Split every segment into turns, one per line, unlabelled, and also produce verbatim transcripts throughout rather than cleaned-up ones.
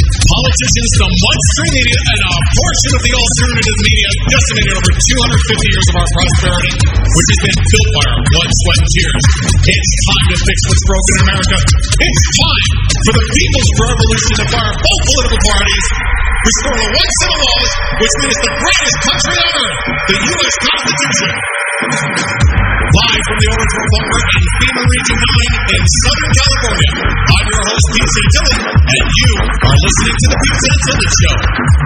Politicians, the mainstream media, and a portion of the alternative media decimated over two hundred fifty years of our prosperity, which has been built by our blood, sweat, and tears. It's time to fix what's broken in America. It's time for the People's Revolution to fire both political parties, restore the one set of laws, which made us the greatest country on earth, the U S Constitution. Live from the Overthrow Bunker in FEMA Region nine in Southern California, I'm your host, Pete Santilli, and you are listening to The Pete Santilli Show.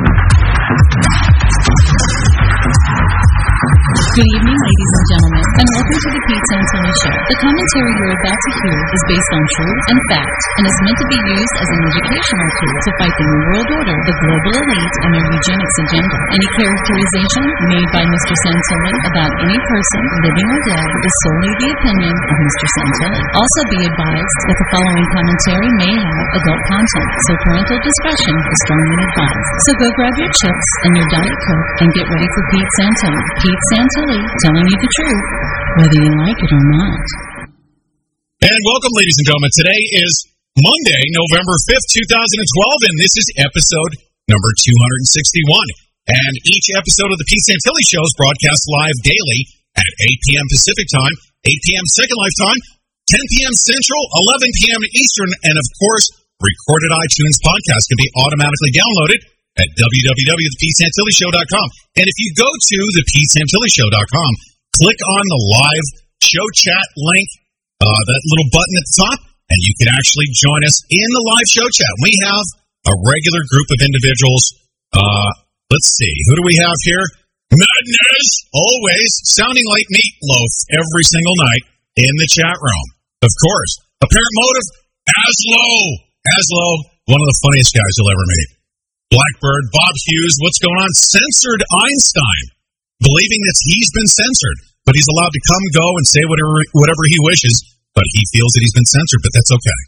Good evening, ladies and gentlemen, and welcome to The Pete Santilli Show. The commentary you're about to hear is based on truth and fact, and is meant to be used as an educational tool to fight the New World Order, the global elite, and their eugenics agenda. Any characterization made by Mister Santilli about any person, living or dead, is solely the opinion of Mister Santilli. Also be advised that the following commentary may have adult content, so parental discretion is strongly advised. So go grab your chips and your Diet Coke and get ready for Pete Santilli. Pete Santilli, telling you the truth, whether you like it or not.
And welcome, ladies and gentlemen. Today is Monday, November fifth, twenty twelve, and this is episode number two hundred sixty-one. And each episode of the Pete Santilli Show is broadcast live daily at eight p.m. Pacific Time, eight p.m. Second Life Time, ten p.m. Central, eleven p.m. Eastern, and of course, recorded iTunes podcast can be automatically downloaded at w w w dot the pete santilli show dot com. And if you go to the pete santilli show dot com, click on the live show chat link, uh, that little button at the top, and you can actually join us in the live show chat. We have a regular group of individuals. Uh, let's see, who do we have here? Madness, always, sounding like meatloaf every single night in the chat room. Of course, apparent motive, Aslo. Aslo, one of the funniest guys you'll ever meet. Blackbird, Bob Hughes, what's going on? Censored Einstein, believing that he's been censored, but he's allowed to come, go, and say whatever whatever he wishes, but he feels that he's been censored, but that's okay.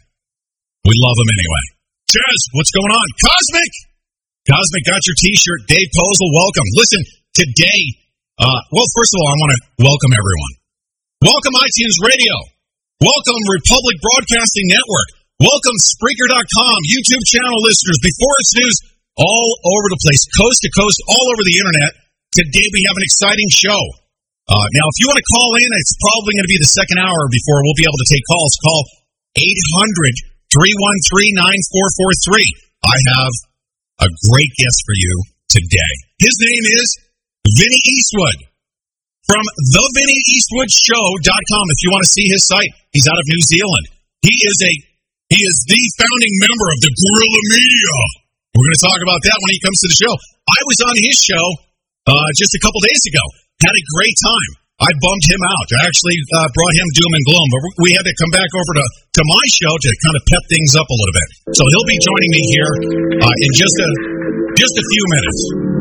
We love him anyway. Jez, what's going on? Cosmic! Cosmic got your t-shirt. Dave Posel, welcome. Listen, today, uh, well, first of all, I want to welcome everyone. Welcome iTunes Radio. Welcome Republic Broadcasting Network. Welcome Spreaker dot com, YouTube channel listeners, Before It's News, all over the place, coast to coast, all over the internet. Today we have an exciting show. Uh, now, if you want to call in, it's probably going to be the second hour before we'll be able to take calls. Call eight hundred, three one three, nine four four three. I have a great guest for you today. His name is Vinny Eastwood from the vinny eastwood show dot com. If you want to see his site, he's out of New Zealand. He is a he is the founding member of the Guerrilla Media. We're going to talk about that when he comes to the show. I was on his show uh, just a couple days ago. Had a great time. I bummed him out. I actually uh, brought him doom and gloom, but we had to come back over to, to my show to kind of pep things up a little bit. So he'll be joining me here uh, in just a just a few minutes.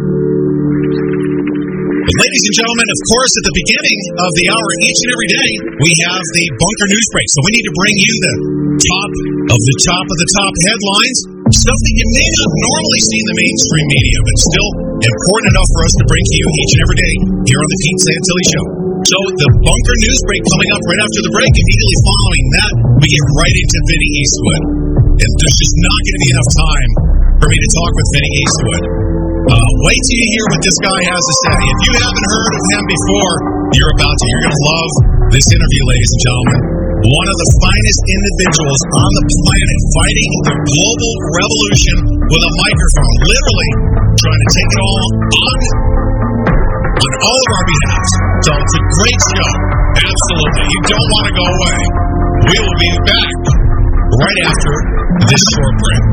But ladies and gentlemen, of course, at the beginning of the hour, each and every day, we have the Bunker News Break. So we need to bring you the top of the top of the top headlines, stuff that you may not normally see in the mainstream media, but still important enough for us to bring to you each and every day here on the Pete Santilli Show. So the Bunker News Break coming up right after the break. Immediately following that, we get right into Vinny Eastwood. And there's just not going to be enough time for me to talk with Vinny Eastwood. Uh, wait till you hear what this guy has to say. If you haven't heard of him before, you're about to. You're going to love this interview, ladies and gentlemen. One of the finest individuals on the planet fighting the global revolution with a microphone, literally trying to take it all on, on all of our behalves. So it's a great show. Absolutely. You don't want to go away. We will be back right after this short break.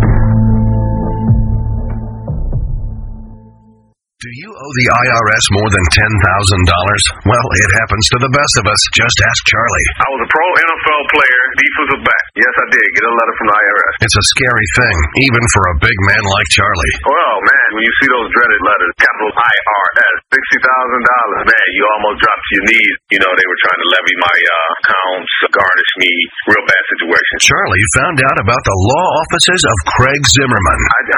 Do you owe the I R S more than ten thousand dollars? Well, it happens to the best of us. Just ask Charlie.
I was a pro N F L player, defensive back. Yes, I did get a letter from the I R S.
It's a scary thing, even for a big man like Charlie.
Well, man, when you see those dreaded letters, capital I R S, sixty thousand dollars, man, you almost drop to your knees. You know, they were trying to levy my uh, accounts, garnish me, real bad situation.
Charlie found out about the law offices of Craig Zimmerman.
I heard their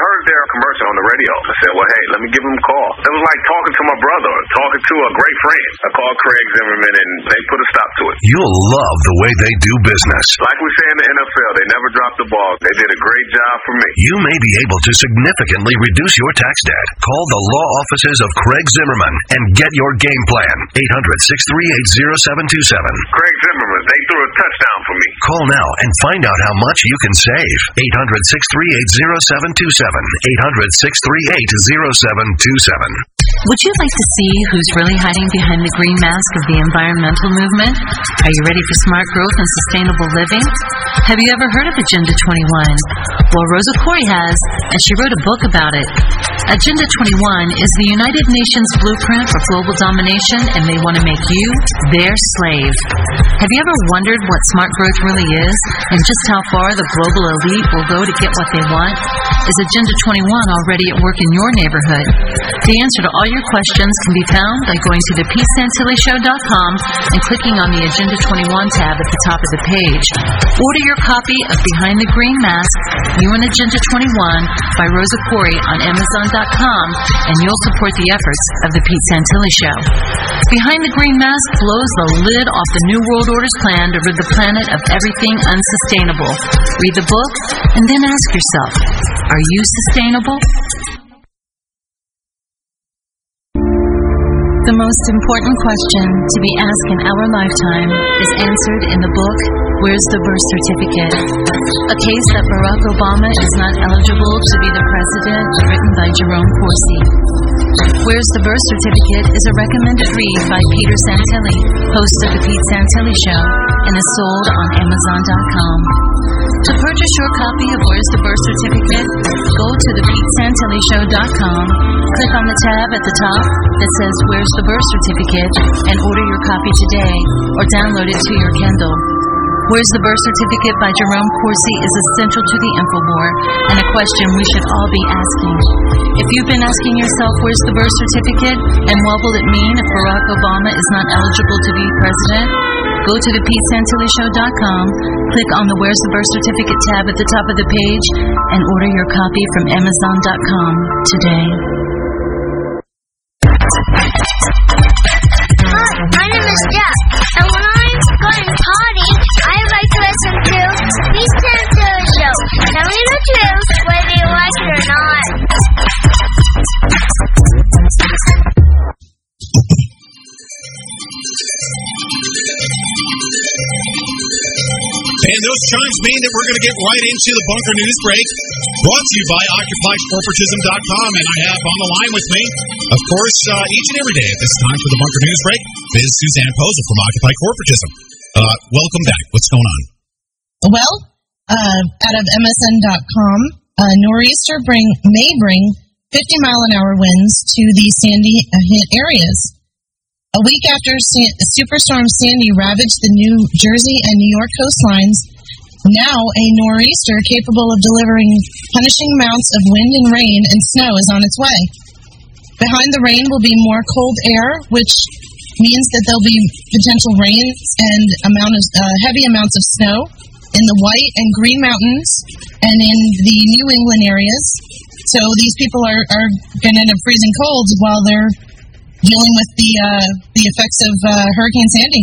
commercial on the radio. I said, well, hey, let me give him a call. It was like talking to my brother, talking to a great friend. I called Craig Zimmerman, and they put a stop to it.
You'll love the way they do business.
Like we say in the N F L, they never drop the ball. They did a great job for me.
You may be able to significantly reduce your tax debt. Call the law offices of Craig Zimmerman and get your game plan. eight hundred, six three eight, zero seven two seven.
Craig Zimmerman, they threw a touchdown for me.
Call now and find out how much you can save. eight hundred, six three eight, zero seven two seven. eight hundred, six three eight, zero seven two seven.
Would you like to see who's really hiding behind the green mask of the environmental movement? Are you ready for smart growth and sustainable living? Have you ever heard of Agenda twenty-one? Well, Rosa Koire has, and she wrote a book about it. Agenda twenty-one is the United Nations blueprint for global domination, and they want to make you their slave. Have you ever wondered what smart growth really is, and just how far the global elite will go to get what they want? Is Agenda twenty-one already at work in your neighborhood? The answer to all your questions can be found by going to the pete santilli show dot com and clicking on the Agenda twenty-one tab at the top of the page. Order your copy of Behind the Green Mask, You and Agenda twenty-one by Rosa Koire on amazon dot com, and you'll support the efforts of the Pete Santilli Show. Behind the Green Mask blows the lid off the New World Order's plan to rid the planet of everything unsustainable. Read the book and then ask yourself, are you sustainable? The most important question to be asked in our lifetime is answered in the book, Where's the Birth Certificate? A case that Barack Obama is not eligible to be the president, written by Jerome Corsi. Where's the Birth Certificate is a recommended read by Peter Santilli, host of The Pete Santilli Show, and is sold on amazon dot com. To purchase your copy of Where's the Birth Certificate, go to the pete santilli show dot com, click on the tab at the top that says Where's the Birth Certificate, and order your copy today, or download it to your Kindle. Where's the Birth Certificate by Jerome Corsi is essential to the InfoWar, and a question we should all be asking. If you've been asking yourself, where's the birth certificate, and what will it mean if Barack Obama is not eligible to be president? Go to the pete santilli show dot com, click on the Where's the Birth Certificate tab at the top of the page, and order your copy from amazon dot com today.
Hi, my name is Jack, and when I'm going potty, I like to listen to Pete Santilli Show. Tell me the truth, whether you like it or not.
And those chimes mean that we're going to get right into the Bunker News Break, brought to you by occupy corporatism dot com. And I have on the line with me, of course, uh, each and every day at this time for the Bunker News Break, is Suzanne Posel from Occupy Corporatism. Uh, welcome back. What's going on?
Well, uh, out of M S N dot com, uh, nor'easter bring, may bring fifty mile an hour winds to the Sandy hit areas. A week after San- Superstorm Sandy ravaged the New Jersey and New York coastlines, now a nor'easter capable of delivering punishing amounts of wind and rain and snow is on its way. Behind the rain will be more cold air, which means that there'll be potential rains and amount of, uh, heavy amounts of snow in the White and Green Mountains and in the New England areas. So these people are, are going to end up freezing cold while they're dealing with the uh, the effects of uh, Hurricane Sandy.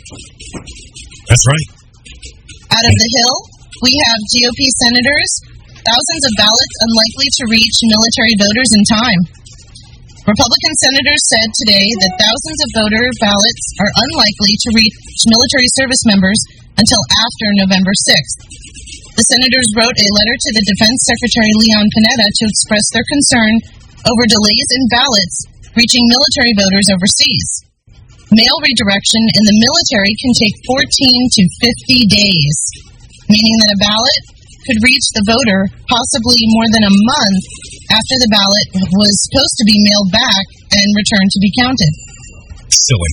That's right.
Out of the Hill, we have G O P senators, thousands of ballots unlikely to reach military voters in time. Republican senators said today that thousands of voter ballots are unlikely to reach military service members until after November sixth. The senators wrote a letter to the Defense Secretary Leon Panetta to express their concern over delays in ballots reaching military voters overseas. Mail redirection in the military can take fourteen to fifty days, meaning that a ballot could reach the voter possibly more than a month after the ballot was supposed to be mailed back and returned to be counted.
Silly.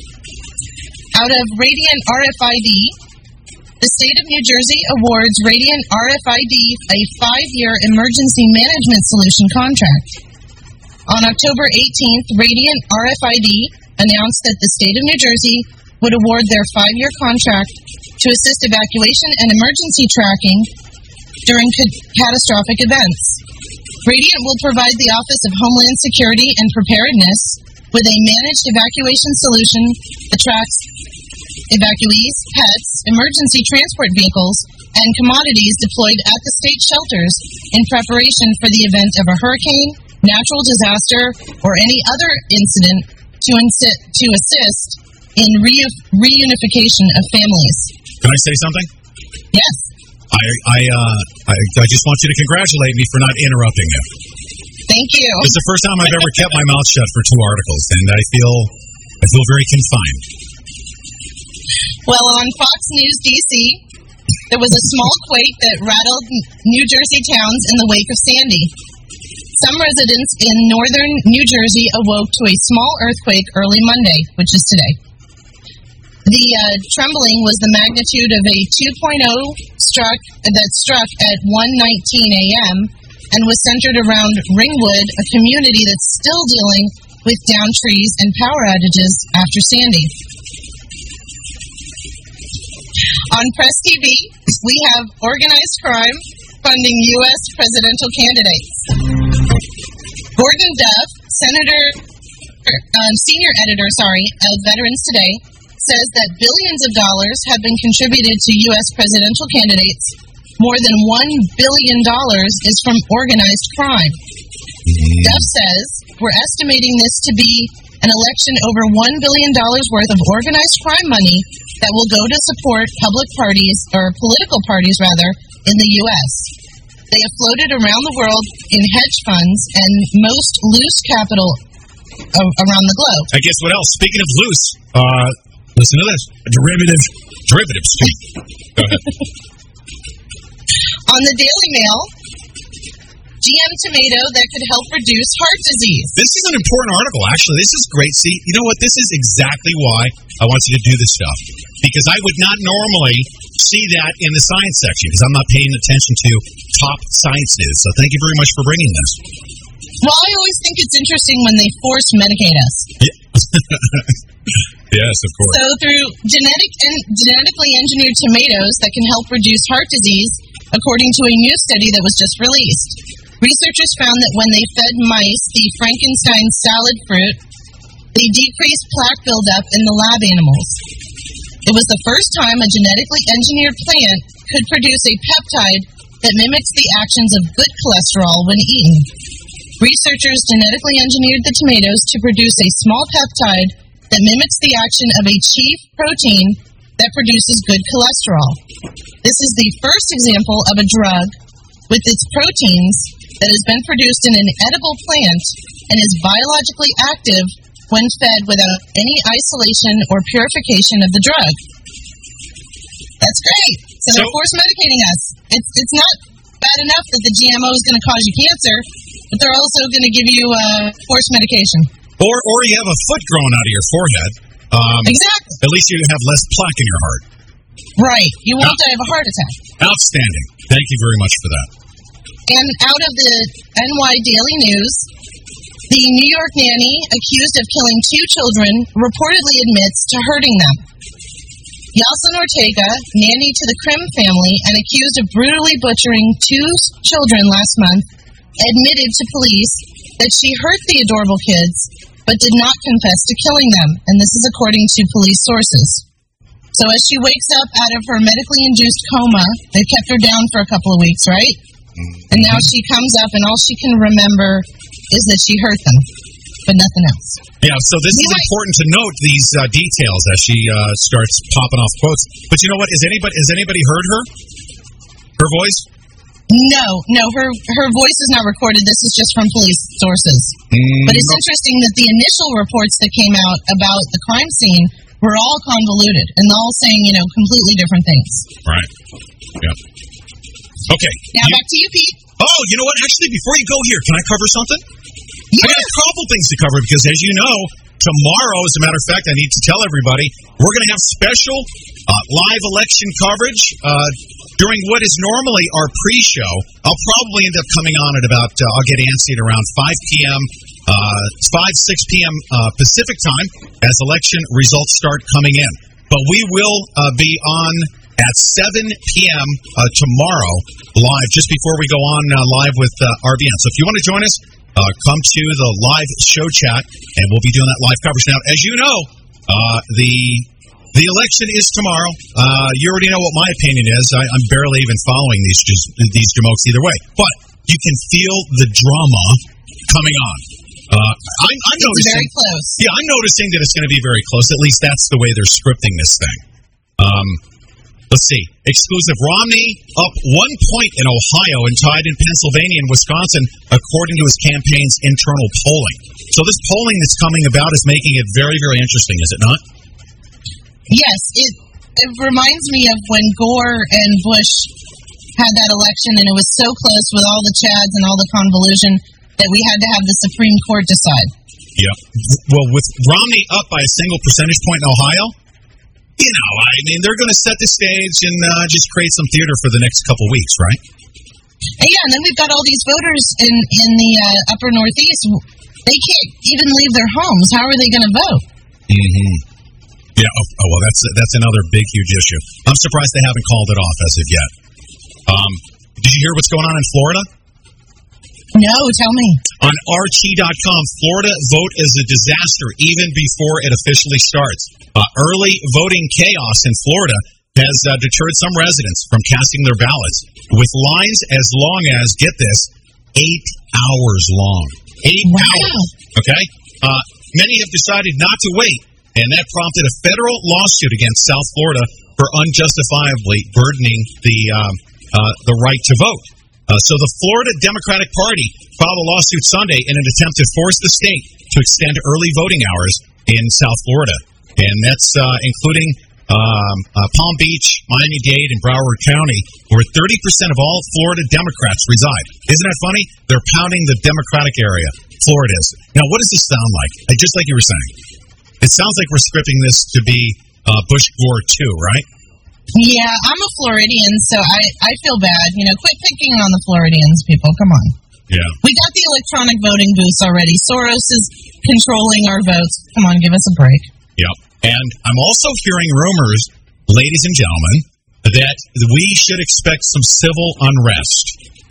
Out of Radiant R F I D, the state of New Jersey awards Radiant R F I D a five-year emergency management solution contract. On October eighteenth, Radiant R F I D announced that the state of New Jersey would award their five-year contract to assist evacuation and emergency tracking during ca- catastrophic events. Radiant will provide the Office of Homeland Security and Preparedness with a managed evacuation solution that tracks evacuees, pets, emergency transport vehicles, and commodities deployed at the state shelters in preparation for the event of a hurricane, natural disaster, or any other incident to, insi- to assist in re- reunification of families.
Can I say something?
Yes.
I I, uh, I I just want you to congratulate me for not interrupting you.
Thank you.
It's the first time I've ever kept my mouth shut for two articles, and I feel I feel very confined.
Well, on Fox News D C, there was a small quake that rattled New Jersey towns in the wake of Sandy. Some residents in northern New Jersey awoke to a small earthquake early Monday, which is today. The uh, trembling was the magnitude of a two point oh struck that struck at one nineteen a.m. and was centered around Ringwood, a community that's still dealing with downed trees and power outages after Sandy. On Press T V, we have organized crime funding U S presidential candidates. Gordon Duff, Senator, uh, senior editor, sorry, of Veterans Today, says that billions of dollars have been contributed to U S presidential candidates. More than one billion dollars is from organized crime. Duff says, we're estimating this to be an election over one billion dollars worth of organized crime money that will go to support public parties, or political parties rather, in the U S. They have floated around the world in hedge funds and most loose capital uh, around the globe.
I guess what else? Speaking of loose, uh, listen to this. Derivative. Derivatives. Go ahead.
On the Daily Mail, G M tomato that could help reduce heart disease.
This is an important article, actually. This is great. See, you know what? This is exactly why I want you to do this stuff. Because I would not normally see that in the science section, because I'm not paying attention to top science news. So thank you very much for bringing this.
Well, I always think it's interesting when they force medicate us.
Yeah. Yes, of course.
So through genetic and genetically engineered tomatoes that can help reduce heart disease, according to a new study that was just released. Researchers found that when they fed mice the Frankenstein salad fruit, they decreased plaque buildup in the lab animals. It was the first time a genetically engineered plant could produce a peptide that mimics the actions of good cholesterol when eaten. Researchers genetically engineered the tomatoes to produce a small peptide that mimics the action of a chief protein that produces good cholesterol. This is the first example of a drug with its proteins that has been produced in an edible plant and is biologically active when fed without any isolation or purification of the drug. That's great. So,
So-
they're force medicating us. It's it's not bad enough that the G M O is going to cause you cancer, but they're also going to give you uh, force medication.
Or, or you have a foot growing out of your forehead. Um,
Exactly.
At least you have less plaque in your heart.
Right. You won't die of a heart attack.
Outstanding. Thank you very much for that.
And out of the N Y Daily News, the New York nanny accused of killing two children reportedly admits to hurting them. Yeltsin Ortega, nanny to the Krim family and accused of brutally butchering two children last month, admitted to police that she hurt the adorable kids, but did not confess to killing them, and this is according to police sources. So as she wakes up out of her medically induced coma, they kept her down for a couple of weeks, right? And now she comes up, and all she can remember is that she hurt them, but nothing else.
Yeah, so this is important to note these uh, details as she uh, starts popping off quotes. But you know what? Is anybody has anybody heard her? Her voice?
No, no, her her voice is not recorded. This is just from police sources.
Mm,
But it's interesting that the initial reports that came out about the crime scene were all convoluted and all saying, you know, completely different things.
Right. Yeah. Okay.
Now
You-
back to you, Pete.
oh, you know what? Actually, before you go here, can I cover something? I got
Yes.
a couple things to cover because, as you know, tomorrow, as a matter of fact, I need to tell everybody, we're going to have special uh, live election coverage uh, during what is normally our pre-show. I'll probably end up coming on at about, uh, I'll get antsy at around five p.m., uh, five, six p.m. Uh, Pacific time as election results start coming in. But we will uh, be on at seven p.m. Uh, tomorrow, live, just before we go on uh, live with uh, R B N. So if you want to join us, uh, come to the live show chat, and we'll be doing that live coverage. Now, as you know, uh, the the election is tomorrow. Uh, you already know what my opinion is. I, I'm barely even following these just, these jamokes either way. But you can feel the drama coming on. Uh, I'm, I'm
it's
noticing,
very close.
Yeah, I'm noticing that it's going to be very close. At least that's the way they're scripting this thing. Um, let's see. Exclusive. Romney up one point in Ohio and tied in Pennsylvania and Wisconsin, according to his campaign's internal polling. So this polling that's coming about is making it very, very interesting, is it not?
Yes, it it reminds me of when Gore and Bush had that election, and it was so close with all the chads and all the convolution that we had to have the Supreme Court decide.
Yeah. Well, with Romney up by a single percentage point in Ohio, you know, I mean, they're going to set the stage and uh, just create some theater for the next couple weeks, right?
And yeah, and then we've got all these voters in, in the uh, upper Northeast. They can't even leave their homes. How are they going to vote?
Mm-hmm. Yeah, oh, oh, well, that's that's another big, huge issue. I'm surprised they haven't called it off as of yet. Um, did you hear what's going on in Florida?
No, tell me.
On R T dot com, Florida vote is a disaster even before it officially starts. Uh, early voting chaos in Florida has uh, deterred some residents from casting their ballots, with lines as long as, get this, eight hours long. Eight
wow.
hours. Okay? Uh, many have decided not to wait, and that prompted a federal lawsuit against South Florida for unjustifiably burdening the um, uh, the right to vote. Uh, so the Florida Democratic Party filed a lawsuit Sunday in an attempt to force the state to extend early voting hours in South Florida, and that's uh, including um, uh, Palm Beach, Miami-Dade, and Broward County, where thirty percent of all Florida Democrats reside. Isn't that funny? They're pounding the Democratic area. Florida is. Now, what does this sound like? Just like you were saying. It sounds like we're scripting this to be uh, Bush Gore too, right?
Yeah, I'm a Floridian, so I, I feel bad. You know, quit picking on the Floridians, people. Come on.
Yeah.
We got the electronic voting booths already. Soros is controlling our votes. Come on, give us a break.
Yep. And I'm also hearing rumors, ladies and gentlemen, that we should expect some civil unrest.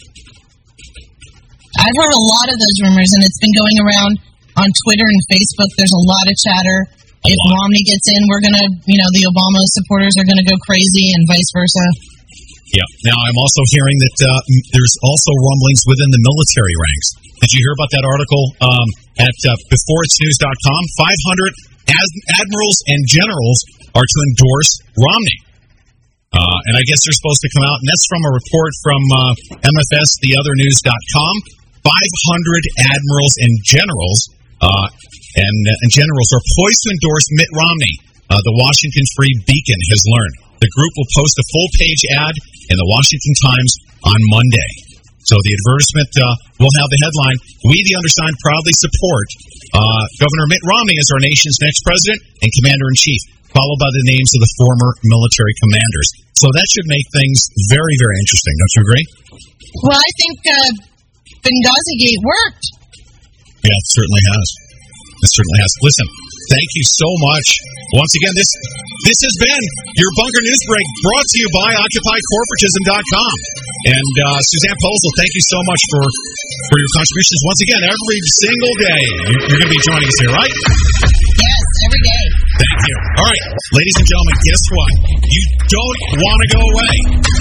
I've heard a lot of those rumors, and it's been going around on Twitter and Facebook. There's a lot of chatter. If Romney gets in, we're going to, you know, the Obama supporters are going to go crazy and vice versa.
Yeah. Now, I'm also hearing that uh, there's also rumblings within the military ranks. Did you hear about that article um, at uh, before its news dot com? five hundred ad- admirals and generals are to endorse Romney. Uh, and I guess they're supposed to come out, and that's from a report from uh, M F S, the other news dot com. five hundred admirals and generals uh, and, uh, and generals are poised to endorse Mitt Romney, uh, the Washington Free Beacon has learned. The group will post a full-page ad in the Washington Times on Monday. So the advertisement uh, will have the headline, "We, the undersigned, proudly support uh, Governor Mitt Romney as our nation's next president and commander-in-chief," followed by the names of the former military commanders. So that should make things very, very interesting. Don't you agree?
Well, I think uh, Benghazi Gate worked.
Yeah, it certainly has. It certainly has. Listen, thank you so much. Once again, this this has been your Bunker News Break, brought to you by Occupy Corporatism dot com. And uh, Suzanne Posel, thank you so much for, for your contributions. Once again, every single day, you're going to be joining us here, right?
Yes, every day.
Thank you. All right, ladies and gentlemen, guess what? You don't want to go away.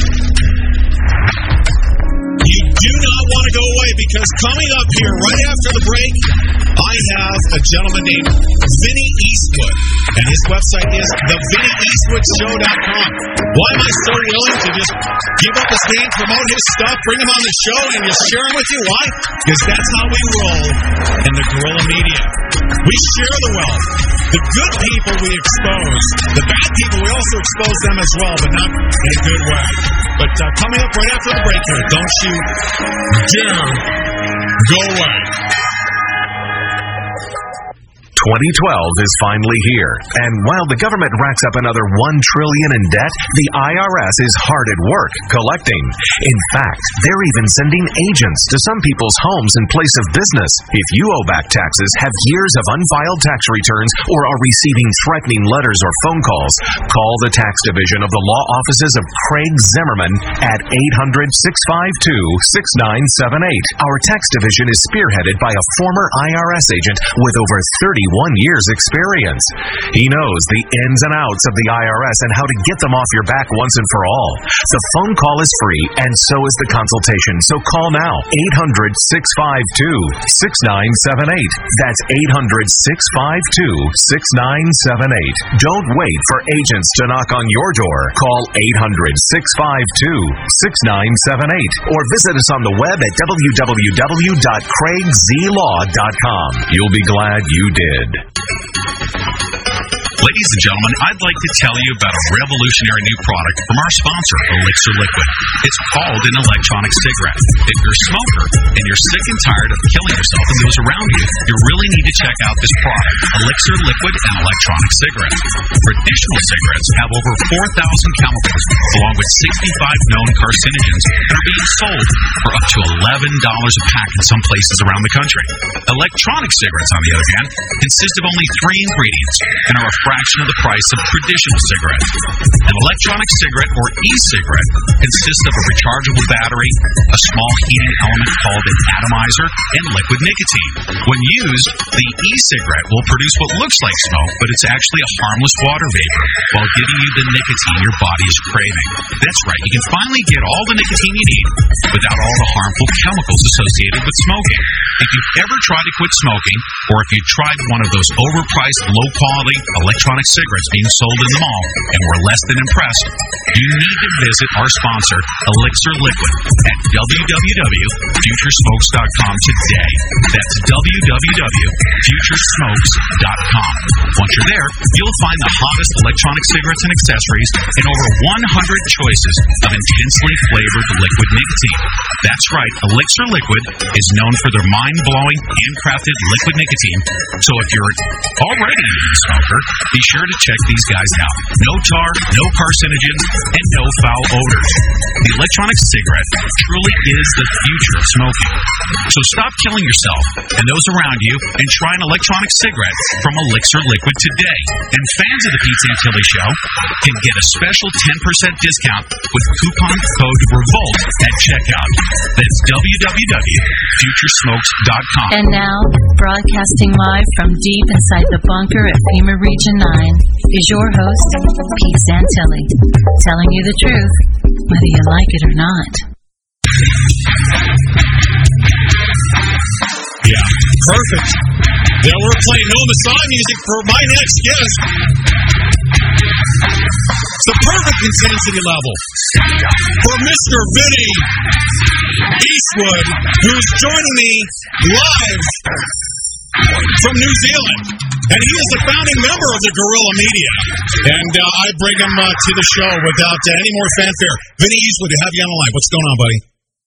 You do not want to go away, because coming up here right after the break, I have a gentleman named Vinny Eastwood, and his website is the vinny eastwood show dot com. Why am I so willing to just give up his name, promote his stuff, bring him on the show, and just share him with you? Why? Because that's how we roll in the guerrilla media. We share the wealth. The good people we expose. The bad people, we also expose them as well, but not in a good way. But uh, coming up right after the break here, don't you dare go away.
twenty twelve is finally here. And while the government racks up another one trillion dollars in debt, the I R S is hard at work collecting. In fact, they're even sending agents to some people's homes in place of business. If you owe back taxes, have years of unfiled tax returns, or are receiving threatening letters or phone calls, call the tax division of the law offices of Craig Zimmerman at eight hundred, six five two, six nine seven eight. Our tax division is spearheaded by a former I R S agent with over thirty-one years experience. He knows the ins and outs of the I R S and how to get them off your back once and for all. The phone call is free, and so is the consultation. So call now, eight hundred, six five two, six nine seven eight. That's eight hundred, six five two, six nine seven eight. Don't wait for agents to knock on your door. Call eight hundred, six five two, six nine seven eight or visit us on the web at w w w dot craig z law dot com. You'll be glad you did.
Ladies and gentlemen, I'd like to tell you about a revolutionary new product from our sponsor, Elixir Liquid. It's called an electronic cigarette. If you're a smoker and you're sick and tired of killing yourself and those around you, you really need to check out this product, Elixir Liquid and Electronic Cigarette. Traditional cigarettes have over four thousand chemicals, along with sixty-five known carcinogens, and are being sold for up to eleven dollars a pack in some places around the country. Electronic cigarettes, on the other hand, consist of only three ingredients and are a fraction of the price of traditional cigarettes. An electronic cigarette, or e-cigarette, consists of a rechargeable battery, a small heating element called an atomizer, and liquid nicotine. When used, the e-cigarette will produce what looks like smoke, but it's actually a harmless water vapor, while giving you the nicotine your body is craving. That's right, you can finally get all the nicotine you need without all the harmful chemicals associated with smoking. If you've ever tried to quit smoking, or if you tried one of those overpriced, low-quality electronic cigarettes being sold in the mall and were less than impressed, you need to visit our sponsor, Elixir Liquid, at w w w dot future smokes dot com today. That's w w w dot future smokes dot com. Once you're there, you'll find the hottest electronic cigarettes and accessories and over one hundred choices of intensely flavored liquid nicotine. That's right, Elixir Liquid is known for their mind-blowing, handcrafted liquid nicotine. So if you're already a smoker, be sure to check these guys out. No tar, no carcinogens, and no foul odors. The electronic cigarette truly is the future of smoking. So stop killing yourself and those around you and try an electronic cigarette from Elixir Liquid today. And fans of the Pete Santilli Show can get a special ten percent discount with coupon code REVOLT at checkout. That's w w w dot future smokes dot com.
And now, broadcasting live from deep inside the bunker at FEMA Region nine is your host, Pete Santilli, telling you the truth, whether you like it or not.
Yeah, perfect. Then we're playing No Messiah music for my next guest. It's the perfect intensity level for Mister Vinny Eastwood, who's joining me live from New Zealand. And he is the founding member of the Guerrilla Media. And uh, I bring him uh, to the show without uh, any more fanfare. Vinny Eastwood, to have you on the line. What's going on, buddy?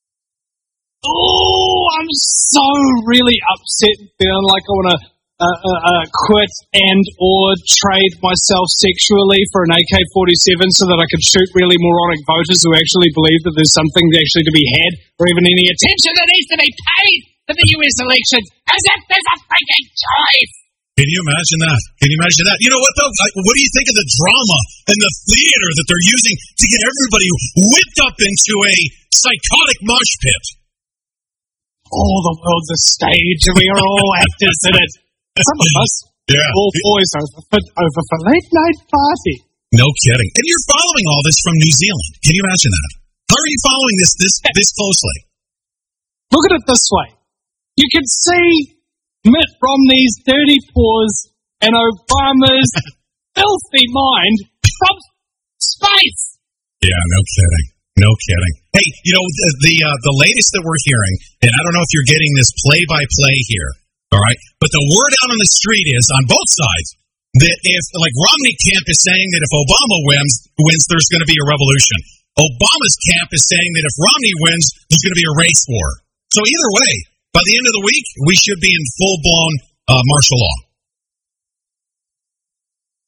Oh, I'm so really upset and feeling like I want to uh, uh, uh, quit and or trade myself sexually for an A K forty-seven so that I can shoot really moronic voters who actually believe that there's something actually to be had or even any attention that needs to be paid for the U S elections as if there's a freaking choice.
Can you imagine that? Can you imagine that? You know what, though? What do you think of the drama and the theater that they're using to get everybody whipped up into a psychotic mosh pit?
Oh, the world's a stage, and we are all actors in it. Some of us,
yeah.
all boys over for, over for late night party.
No kidding. And you're following all this from New Zealand. Can you imagine that? How are you following this this this closely?
Look at it this way. You can see Mitt Romney's dirty paws and Obama's filthy mind from space.
Yeah, no kidding. No kidding. Hey, you know, the the, uh, the latest that we're hearing, and I don't know if you're getting this play-by-play here, all right, but the word out on the street is, on both sides, that if, like, Romney camp is saying that if Obama wins, wins there's going to be a revolution. Obama's camp is saying that if Romney wins, there's going to be a race war. So either way, by the end of the week, we should be in full-blown uh, martial law.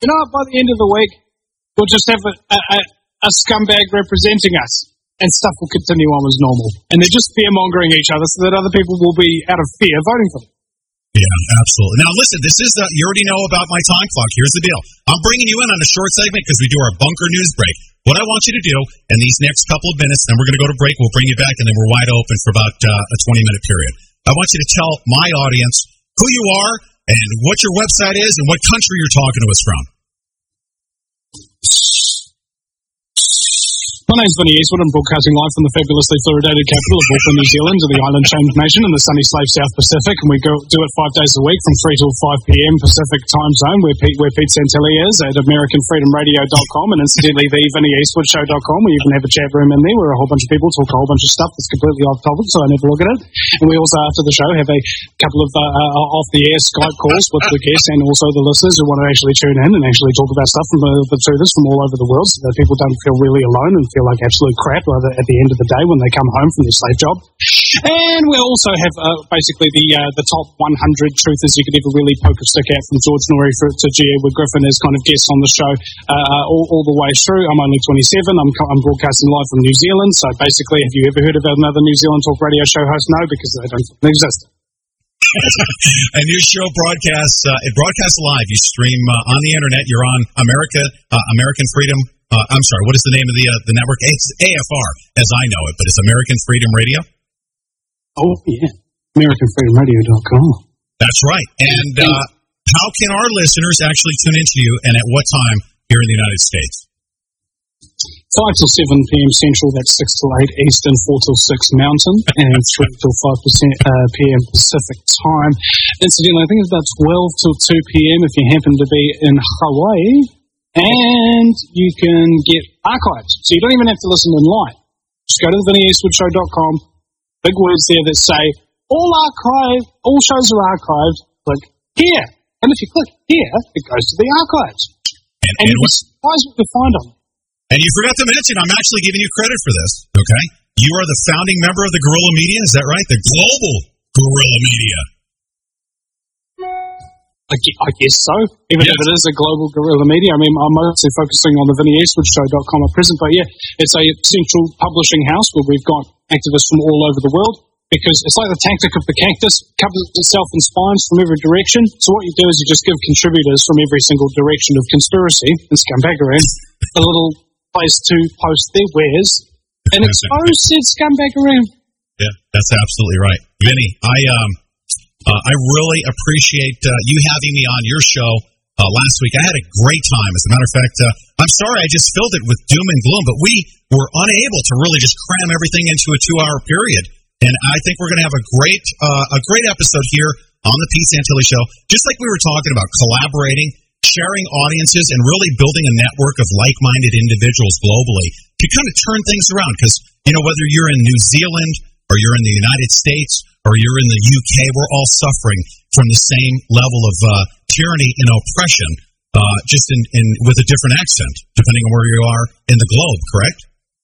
you know what, by the end of the week, we'll just have a, a, a, a scumbag representing us, and stuff will continue on as normal. And they're just fear-mongering each other so that other people will be, out of fear, voting for them.
Yeah, absolutely. Now, listen, this is, uh, you already know about my time clock. Here's the deal. I'm bringing you in on a short segment because we do our bunker news break. What I want you to do in these next couple of minutes, then we're going to go to break, we'll bring you back, and then we're wide open for about uh, a twenty-minute period. I want you to tell my audience who you are and what your website is and what country you're talking to us from.
My name's Vinny Eastwood. I'm broadcasting live from the fabulously fluoridated capital of Auckland, New Zealand, to the island chained nation in the sunny slave South Pacific, and we go do it five days a week from three till five p.m. Pacific time zone, where Pete, where Pete Santilli is at American Freedom Radio dot com, and incidentally the Vinny Eastwood Show dot com, where you can have a chat room in there where a whole bunch of people talk a whole bunch of stuff that's completely off topic, so I never look at it. And we also, after the show, have a couple of uh, uh, off-the-air Skype calls with the guests and also the listeners who want to actually tune in and actually talk about stuff from the, the tutors from all over the world, so that people don't feel really alone and feel like absolute crap at the end of the day when they come home from their slave job. And we also have uh, basically the uh, the top one hundred truthers you could ever really poke a stick at, from George Norrie to G. Edward Griffin as kind of guests on the show uh, all, all the way through. I'm only twenty-seven. I'm, I'm broadcasting live from New Zealand. So basically, have you ever heard of another New Zealand talk radio show host? No, because they don't exist.
And your show broadcasts, uh, it broadcasts live. You stream uh, on the internet. You're on America, uh, American Freedom. Uh, I'm sorry, what is the name of the uh, the network? It's A F R, as I know it, but it's American Freedom Radio.
Oh, yeah. American Freedom Radio dot com.
That's right. And uh, how can our listeners actually tune into you, and at what time here in the United States?
five till seven p.m. Central, that's six till eight Eastern, four till six Mountain, and three till five p.m. Pacific time. Incidentally, I think it's about twelve till two p.m. if you happen to be in Hawaii. And you can get archives, so you don't even have to listen in live. Just go to the Vinny Eastwood Show dot com, big words there that say, all archive, all shows are archived, click here. And if you click here, it goes to the archives. And, and you'll be surprised what you find on them.
And you forgot to mention, I'm actually giving you credit for this, okay? You are the founding member of the Guerrilla Media, is that right? The global Guerrilla Media.
I guess so, even yes. if it is a global guerrilla media. I mean, I'm mostly focusing on the Vinny Eastwood Show dot com at present, but yeah, it's a central publishing house where we've got activists from all over the world, because it's like the tactic of the cactus, covers itself in spines from every direction. So what you do is you just give contributors from every single direction of conspiracy and scumbaggery a little place to post their wares and expose said scumbaggery.
Yeah, that's absolutely right. Vinny, I, um, Uh, I really appreciate uh, you having me on your show uh, last week. I had a great time. As a matter of fact, uh, I'm sorry I just filled it with doom and gloom, but we were unable to really just cram everything into a two-hour period. And I think we're going to have a great uh, a great episode here on the Pete Santilli Show, just like we were talking about, collaborating, sharing audiences, and really building a network of like-minded individuals globally to kind of turn things around. Because, you know, whether you're in New Zealand or you're in the United States or you're in the U K, we're all suffering from the same level of uh, tyranny and oppression, uh, just in, in with a different accent, depending on where you are in the globe, correct?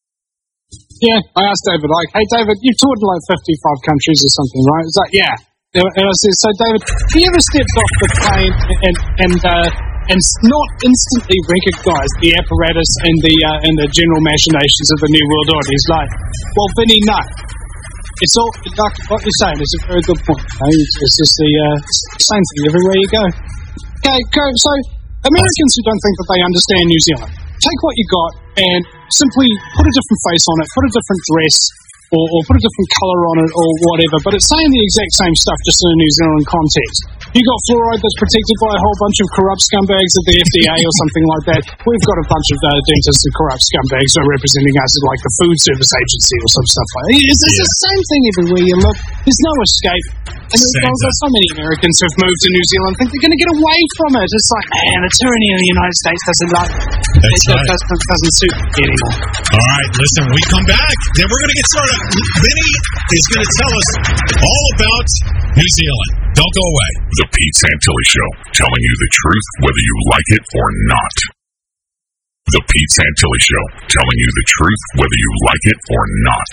Yeah, I asked David, like, hey, David, you've toured like fifty-five countries or something, right? It's like, yeah. And I said, so, David, have you ever stepped off the plane and and uh, and not instantly recognised the apparatus and the uh, and the general machinations of the New World Order? He's like, well, Vinny, no. It's all, like what you're saying is a very good point. You know? it's, it's just the uh, same thing everywhere you go. Okay, go. So, Americans who don't think that they understand New Zealand, take what you got and simply put a different face on it, put a different dress, or, or put a different colour on it, or whatever. But it's saying the exact same stuff, just in a New Zealand context. You got fluoride that's protected by a whole bunch of corrupt scumbags at the F D A or something like that. We've got a bunch of uh, dentists and corrupt scumbags who are representing us at like the Food Service Agency or some stuff like that. It's, it's yeah. the same thing everywhere you look. There's no escape. And there's, there's so many Americans who've moved to New Zealand think they're going to get away from it. It's like, man, the tyranny of the United States doesn't like
That's
it.
Right.
Doesn't, doesn't suit me anymore.
All right, listen, when we come back, then we're going to get started. Vinny is going to tell us all about New Zealand. Don't go away.
The Pete Santilli Show, telling you the truth whether you like it or not. The Pete Santilli Show, telling you the truth whether you like it or not.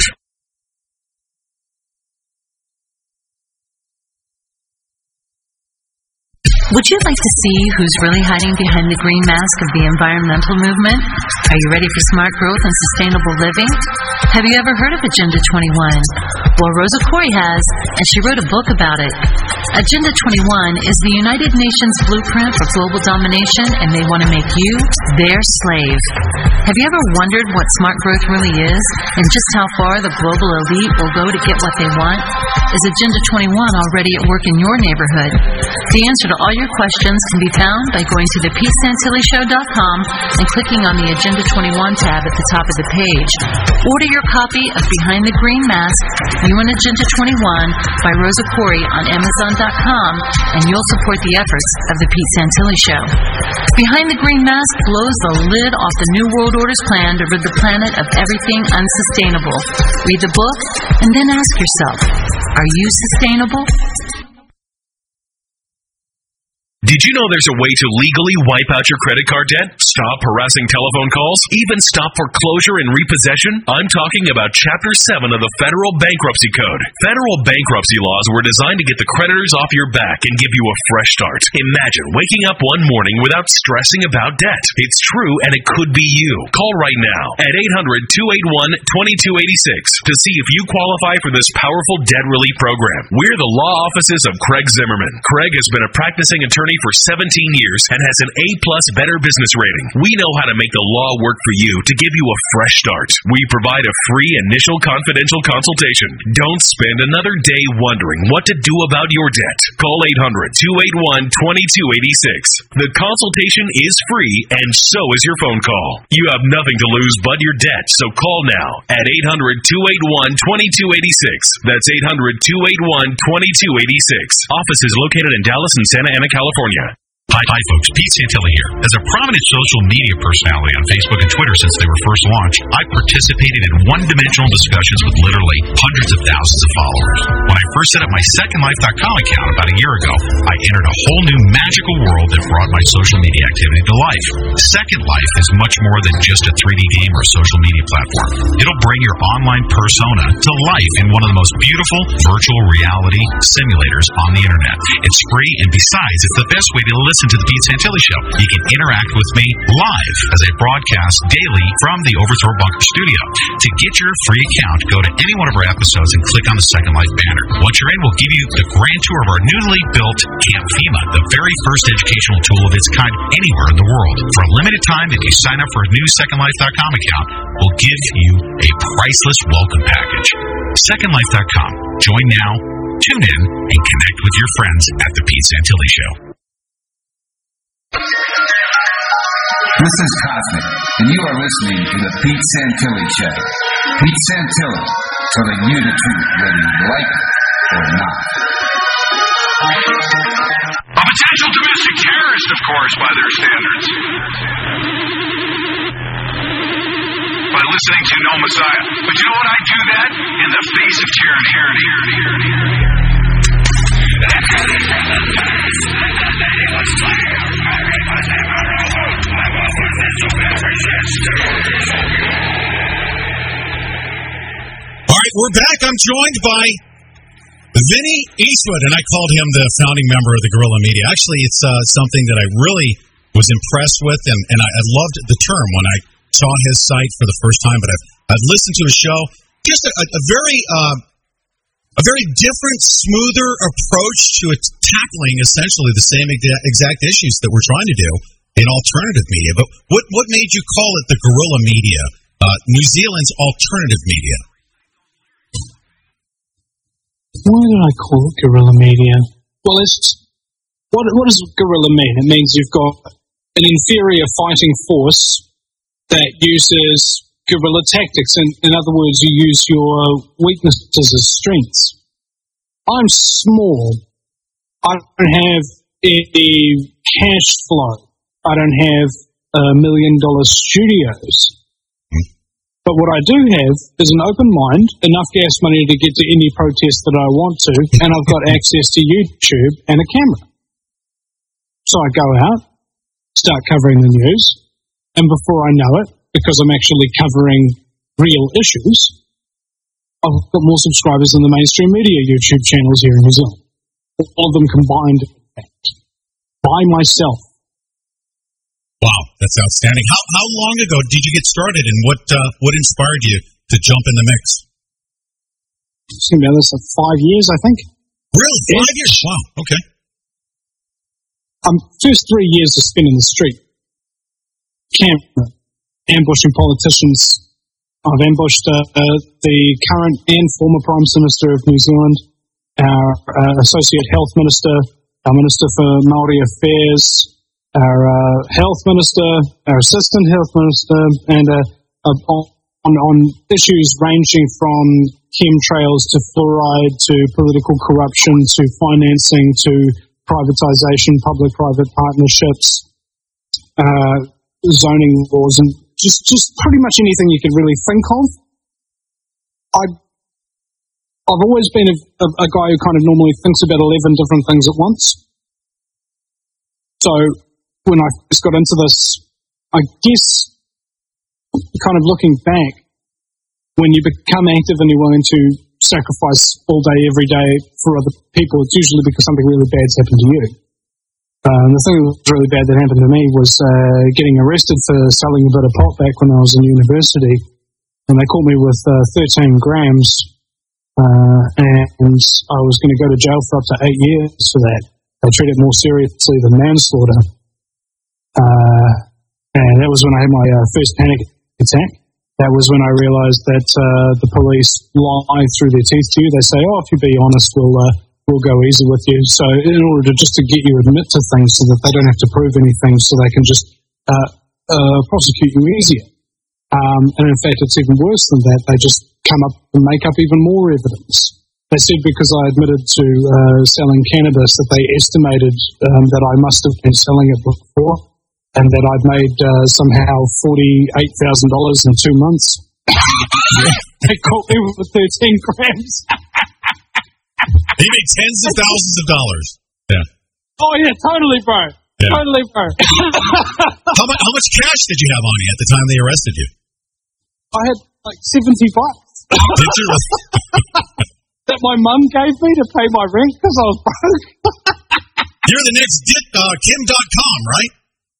Would you like to see who's really hiding behind the green mask of the environmental movement? Are you ready for smart growth and sustainable living? Have you ever heard of Agenda twenty-one? Well, Rosa Koire has, and she wrote a book about it. Agenda twenty-one is the United Nations blueprint for global domination, and they want to make you their slave. Have you ever wondered what smart growth really is, and just how far the global elite will go to get what they want? Is Agenda twenty-one already at work in your neighborhood? The answer to all your questions can be found by going to the pete santilli show dot com and clicking on the Agenda twenty-one tab at the top of the page. Order your copy of Behind the Green Mask, You and Agenda twenty-one by Rosa Koire on amazon dot com, and you'll support the efforts of the Pete Santilli Show. Behind the Green Mask blows the lid off the New World Order's plan to rid the planet of everything unsustainable. Read the book and then ask yourself, are you sustainable?
Did you know there's a way to legally wipe out your credit card debt? Stop harassing telephone calls? Even stop foreclosure and repossession? I'm talking about Chapter seven of the Federal Bankruptcy Code. Federal bankruptcy laws were designed to get the creditors off your back and give you a fresh start. Imagine waking up one morning without stressing about debt. It's true, and it could be you. Call right now at eight hundred, two eight one, two two eight six to see if you qualify for this powerful debt relief program. We're the law offices of Craig Zimmerman. Craig has been a practicing attorney for seventeen years and has an A plus Better Business rating. We know how to make the law work for you to give you a fresh start. We provide a free initial confidential consultation. Don't spend another day wondering what to do about your debt. Call eight hundred, two eight one, two two eight six. The consultation is free, and so is your phone call. You have nothing to lose but your debt, so call now at eight hundred, two eight one, two two eight six. That's eight hundred, two eight one, two two eight six. Office is located in Dallas and Santa Ana, California.
Hi, hi, folks. Pete Santilli here. As a prominent social media personality on Facebook and Twitter since they were first launched, I participated in one-dimensional discussions with literally hundreds of thousands of followers. When I first set up my second life dot com account about a year ago, I entered a whole new magical world that brought my social media activity to life. Second Life is much more than just a three D game or social media platform. It'll bring your online persona to life in one of the most beautiful virtual reality simulators on the internet. It's free, and besides, it's the best way to listen to the Pete Santilli Show. You can interact with me live as I broadcast daily from the Overthrow Bunker studio. To get your free account, go to any one of our episodes and click on the Second Life banner. Once you're in, we'll give you the grand tour of our newly built Camp FEMA, the very first educational tool of its kind anywhere in the world. For a limited time, if you sign up for a new second life dot com account, we'll give you a priceless welcome package. second life dot com. Join now, tune in, and connect with your friends at the Pete Santilli Show.
This is Cosmic, and you are listening to the Pete Santilli Show. Pete Santilli, telling you the truth, whether you like it or not.
A potential domestic terrorist, of course, by their standards. By listening to No Messiah. But you know what? I do that in the face of tyranny.
All right, we're back. I'm joined by Vinny Eastwood, and I called him the founding member of the Guerrilla Media. Actually, it's uh, something that I really was impressed with, and, and I, I loved the term when I saw his site for the first time, but I've, I've listened to his show. Just a, a very... Uh, A very different, smoother approach to it, tackling essentially the same exact issues that we're trying to do in alternative media. But what what made you call it the guerrilla media, uh, New Zealand's alternative media?
Why did I call it guerrilla media? Well, it's what what does guerrilla mean? It means you've got an inferior fighting force that uses guerrilla tactics. In, in other words, you use your weaknesses as strengths. I'm small. I don't have any cash flow. I don't have a million dollar studios. But what I do have is an open mind, enough gas money to get to any protest that I want to, and I've got access to YouTube and a camera. So I go out, start covering the news, and before I know it, because I'm actually covering real issues, I've got more subscribers than the mainstream media YouTube channels here in New Zealand. All of them combined, in fact. by myself.
Wow, that's outstanding. How how long ago did you get started, and what uh, what inspired you to jump in the mix?
It's been about this like five years, I think.
Really? Five years? Wow, okay.
Um, first three years I spent in the street. Camera, ambushing politicians. I've ambushed uh, uh, the current and former Prime Minister of New Zealand, our uh, Associate Health Minister, our Minister for Māori Affairs, our uh, Health Minister, our Assistant Health Minister, and uh, uh, on, on issues ranging from chemtrails to fluoride to political corruption to financing to privatisation, public-private partnerships, uh, zoning laws, and just, just pretty much anything you could really think of. I, I've always been a, a, a guy who kind of normally thinks about eleven different things at once. So when I first got into this, I guess, kind of looking back, when you become active and you're willing to sacrifice all day, every day for other people, it's usually because something really bad's happened to you. Um, the thing that was really bad that happened to me was uh, getting arrested for selling a bit of pot back when I was in university, and they caught me with uh, thirteen grams, uh, and I was going to go to jail for up to eight years for that. They treat it more seriously than manslaughter. Uh, and that was when I had my uh, first panic attack. That was when I realised that uh, the police lie through their teeth to you. They say, oh, if you be honest, we'll, uh, we'll go easy with you. So in order to just to get you admit to things so that they don't have to prove anything, so they can just uh, uh, prosecute you easier. Um, and in fact, it's even worse than that. They just come up and make up even more evidence. They said because I admitted to uh, selling cannabis that they estimated um, that I must have been selling it before, and that I'd made uh, somehow forty-eight thousand dollars in two months. They caught me with thirteen grams.
He made tens of thousands of dollars. Yeah.
Oh, yeah, totally, bro. Yeah. Totally, bro.
how, much, how much cash did you have on you at the time they arrested you?
I had like seventy bucks.
Did you?
That my mum gave me to pay my rent because I was broke.
You're the next Dick, uh, Kim dot com, right?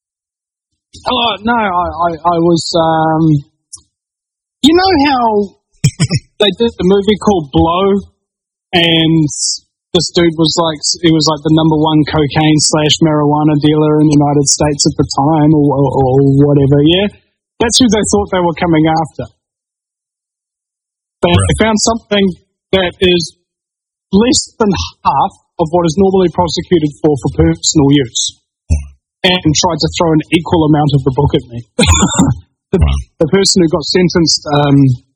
Oh, no, I, I, I was, um, you know how they did the movie called Blow, and this dude was like, he was like the number one cocaine slash marijuana dealer in the United States at the time, or, or, or whatever, yeah? That's who they thought they were coming after. They right. found something that is less than half of what is normally prosecuted for for personal use, and tried to throw an equal amount of the book at me. the, wow. the person who got sentenced um,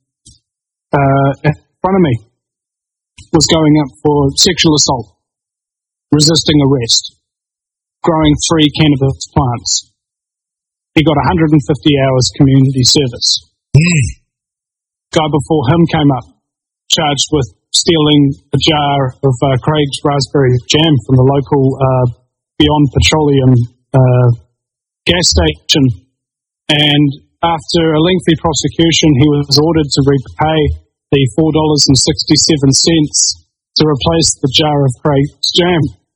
uh, in front of me was going up for sexual assault, resisting arrest, growing three cannabis plants. He got one hundred fifty hours community service.
Mm.
Guy before him came up, charged with stealing a jar of uh, Craig's raspberry jam from the local uh, Beyond Petroleum uh, gas station. And after a lengthy prosecution, he was ordered to repay the four dollars and sixty-seven cents to replace the jar of Craig's jam.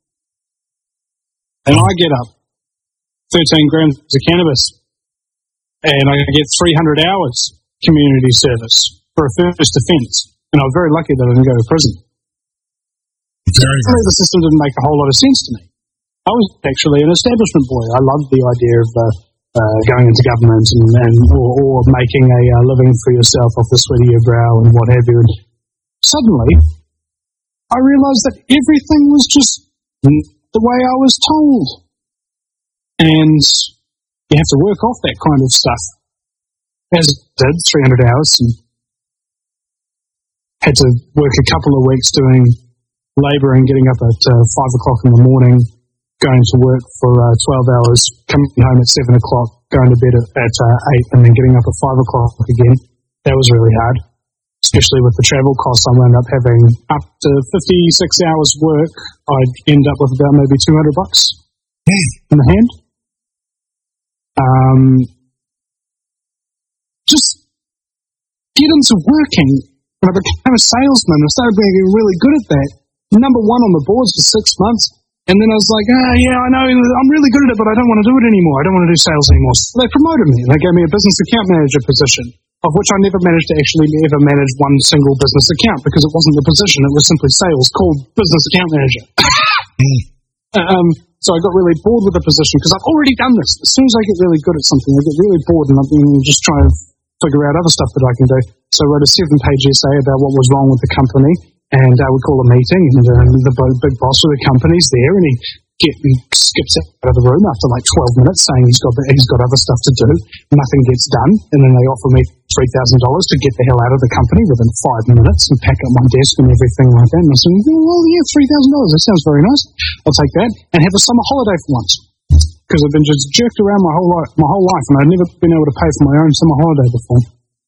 And I get up, thirteen grams of cannabis, and I get three hundred hours community service for a first offence. And I was very lucky that I didn't go to prison.
Very
so the system didn't make a whole lot of sense to me. I was actually an establishment boy. I loved the idea of uh, uh, going into government and, and or, or making a uh, living for yourself off the sweat of your brow and what have you. And suddenly, I realised that everything was just the way I was told. And you have to work off that kind of stuff. As I did, three hundred hours, and had to work a couple of weeks doing labour and getting up at uh, five o'clock in the morning, going to work for uh, twelve hours, coming home at seven o'clock, going to bed at, at uh, eight, and then getting up at five o'clock again. That was really hard, especially with the travel costs. I wound up having up to fifty-six hours work. I'd end up with about maybe two hundred bucks in the hand. Um, just get into working. When I became a salesman, I started being really good at that. Number one on the boards for six months. And then I was like, ah, yeah, I know, I'm really good at it, but I don't want to do it anymore. I don't want to do sales anymore. So they promoted me. They gave me a business account manager position, of which I never managed to actually ever manage one single business account because it wasn't the position. It was simply sales called business account manager. um, so I got really bored with the position because I've already done this. As soon as I get really good at something, I get really bored and I'm just trying to figure out other stuff that I can do. So I wrote a seven-page essay about what was wrong with the company. And uh, we call a meeting, and um, the big boss of the company's there, and he, get, he skips out of the room after like twelve minutes, saying he's got he's got other stuff to do. Nothing gets done, and then they offer me three thousand dollars to get the hell out of the company within five minutes and pack up my desk and everything like that. And I said, well, yeah, three thousand dollars. That sounds very nice. I'll take that and have a summer holiday for once, because I've been just jerked around my whole life, my whole life, and I've never been able to pay for my own summer holiday before.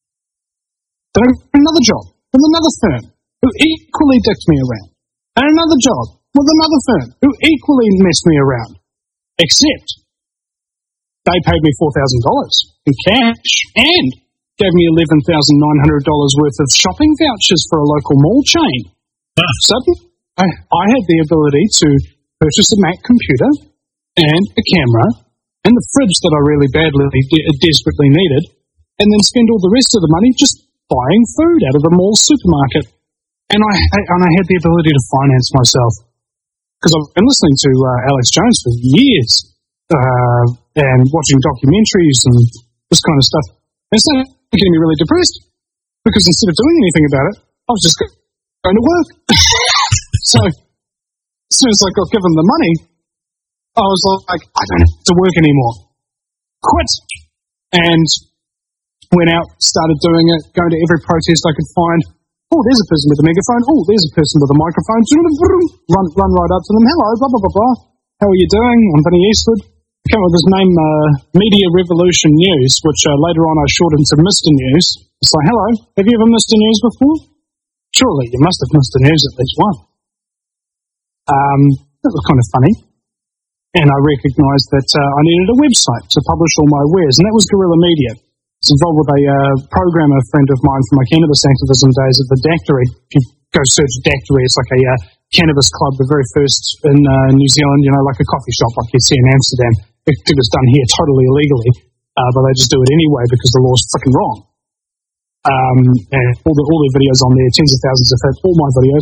Then I got another job with another firm who equally dicked me around. And another job with another firm who equally messed me around. Except they paid me four thousand dollars in cash and gave me eleven thousand nine hundred dollars worth of shopping vouchers for a local mall chain. Huh. So I, I had the ability to purchase a Mac computer and a camera and the fridge that I really badly, de- desperately needed, and then spend all the rest of the money just buying food out of the mall supermarket. And I and I had the ability to finance myself because I've been listening to uh, Alex Jones for years uh, and watching documentaries and this kind of stuff. And it's getting me really depressed because instead of doing anything about it, I was just going to work. So as soon as I got given the money, I was like, I don't have to work anymore. Quit. And went out, started doing it, going to every protest I could find. Oh, there's a person with a megaphone. Oh, there's a person with a microphone. Run, run right up to them. Hello, blah, blah, blah, blah. How are you doing? I'm Vinny Eastwood. I came up with this name, uh, Media Revolution News, which uh, later on I shortened to Mister News. It's like, hello, have you ever Mister News before? Surely, you must have Mister News at least once. Um, that was kind of funny. And I recognised that uh, I needed a website to publish all my wares, and that was Guerrilla Media. It's involved with a uh, programmer friend of mine from my cannabis activism days at the Dactory. If you go search Dactory, it's like a uh, cannabis club, the very first in uh, New Zealand, you know, like a coffee shop like you see in Amsterdam. It was done here totally illegally, uh, but they just do it anyway because the law's freaking wrong. Um, and all the all the videos on there, tens of thousands of hits, all my videos.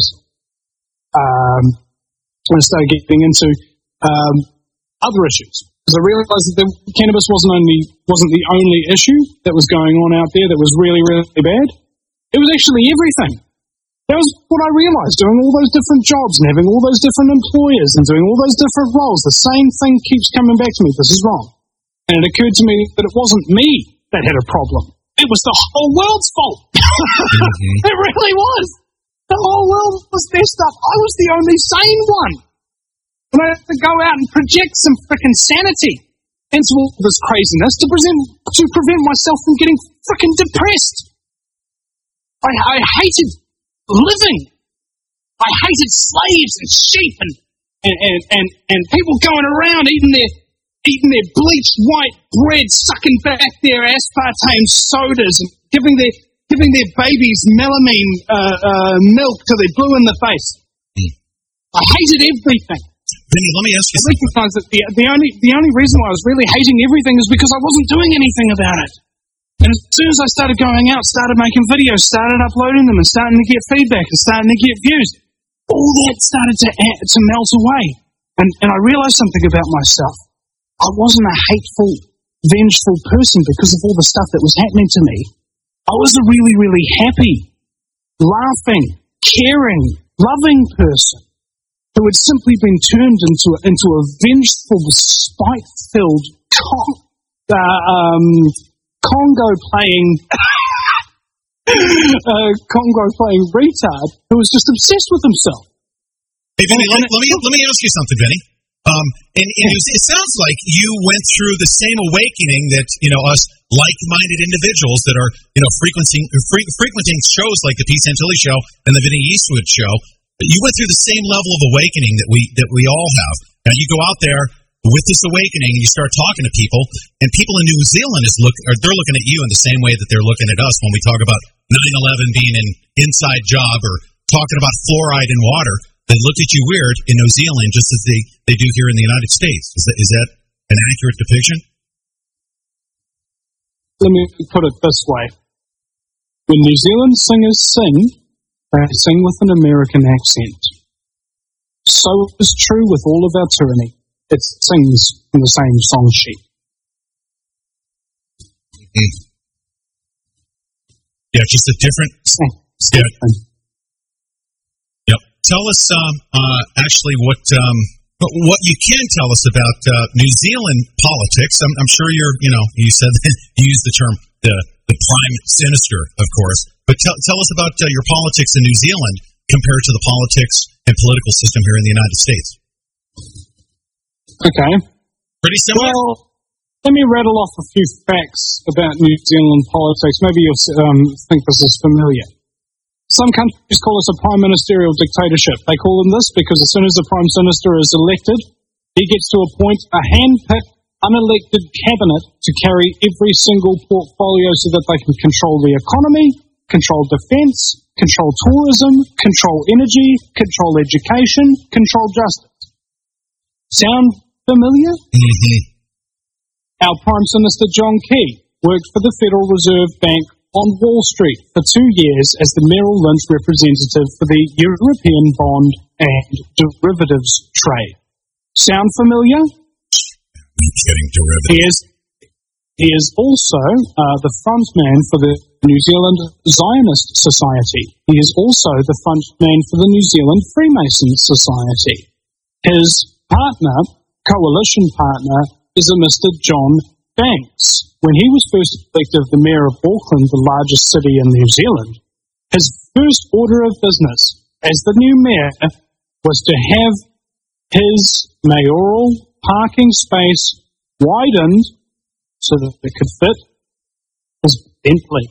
Um, I started getting into um, other issues. Because I realised that the cannabis wasn't only wasn't the only issue that was going on out there that was really, really bad. It was actually everything. That was what I realised, doing all those different jobs and having all those different employers and doing all those different roles. The same thing keeps coming back to me. This is wrong. And it occurred to me that it wasn't me that had a problem. It was the whole world's fault. Mm-hmm. It really was. The whole world was messed up. I was the only sane one. And I have to go out and project some frickin' sanity into all this craziness to present to prevent myself from getting frickin' depressed. I, I hated living. I hated slaves and sheep and and, and, and and people going around eating their eating their bleached white bread, sucking back their aspartame sodas and giving their giving their babies melamine uh, uh, milk till they blew in the face. Mm. I hated everything.
Vinny, let me ask you
I recognize that the, the only the only reason why I was really hating everything is because I wasn't doing anything about it. And as soon as I started going out, started making videos, started uploading them and starting to get feedback and starting to get views, all that started to to melt away. And, and I realized something about myself. I wasn't a hateful, vengeful person because of all the stuff that was happening to me. I was a really, really happy, laughing, caring, loving person who had simply been turned into a, into a vengeful, spite-filled, con- uh, um, Congo-playing, uh, Congo-playing retard who was just obsessed with himself.
Hey, Vinny, let, let me let me ask you something, Vinny. Um, and, and it, it sounds like you went through the same awakening that you know us like-minded individuals that are you know frequenting fre- frequenting shows like the Pete Santilli Show and the Vinny Eastwood Show. You went through the same level of awakening that we that we all have. Now you go out there with this awakening and you start talking to people, and people in New Zealand is look or they're looking at you in the same way that they're looking at us when we talk about nine eleven being an inside job or talking about fluoride in water. they look at you weird in New Zealand just as they, they do here in the United States. Is that, is that an accurate depiction?
Let me put it this way. When New Zealand singers sing, they sing with an American accent. So is true with all of our tyranny. It sings in the same song sheet.
Mm-hmm. Yeah, just a different... Yeah. Yep. Tell us, um, uh, actually, what um, what you can tell us about uh, New Zealand politics. I'm, I'm sure you're, you know, you said you used the term the the prime sinister, of course. But tell tell us about uh, your politics in New Zealand compared to the politics and political system here in the United States.
Okay.
Pretty similar.
Well, let me rattle off a few facts about New Zealand politics. Maybe you'll um, think this is familiar. Some countries call us a prime ministerial dictatorship. They call them this because as soon as the prime minister is elected, he gets to appoint a hand-picked, unelected cabinet to carry every single portfolio so that they can control the economy, control defence, control tourism, control energy, control education, control justice. Sound familiar?
Mm-hmm.
Our Prime Minister John Key worked for the Federal Reserve Bank on Wall Street for two years as the Merrill Lynch representative for the European bond and derivatives trade. Sound familiar?
You're kidding, derivatives.
He is, he is also uh, the frontman for the New Zealand Zionist Society. He is also the frontman for the New Zealand Freemason Society. His partner, coalition partner, is a Mister John Banks. When he was first elected the mayor of Auckland, the largest city in New Zealand, his first order of business as the new mayor was to have his mayoral parking space widened so that it could fit his Bentley.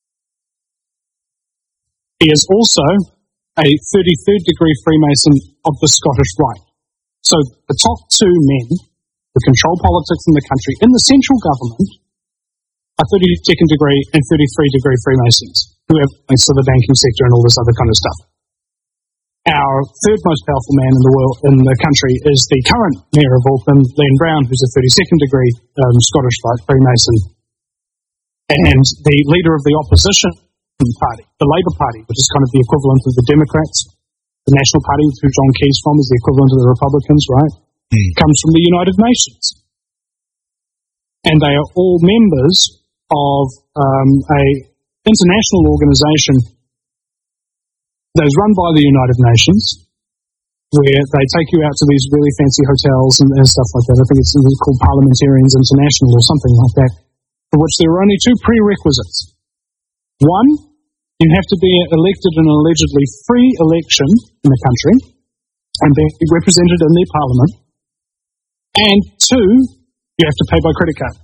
He is also a thirty-third degree Freemason of the Scottish Rite. So the top two men who control politics in the country in the central government are thirty-second degree and thirty-three degree Freemasons who have links to the banking sector and all this other kind of stuff. Our third most powerful man in the world, in the country, is the current mayor of Auckland, Len Brown, who's a thirty-second degree um, Scottish Rite Freemason, and the leader of the opposition party, the Labour Party, which is kind of the equivalent of the Democrats. The National Party, who John Key's from, is the equivalent of the Republicans, right?
Mm.
Comes from the United Nations. And they are all members of um, a international organisation that is run by the United Nations, where they take you out to these really fancy hotels and, and stuff like that. I think it's, it's called Parliamentarians International or something like that, for which there are only two prerequisites. One, you have to be elected in an allegedly free election in the country and be represented in their parliament. And two, you have to pay by credit card.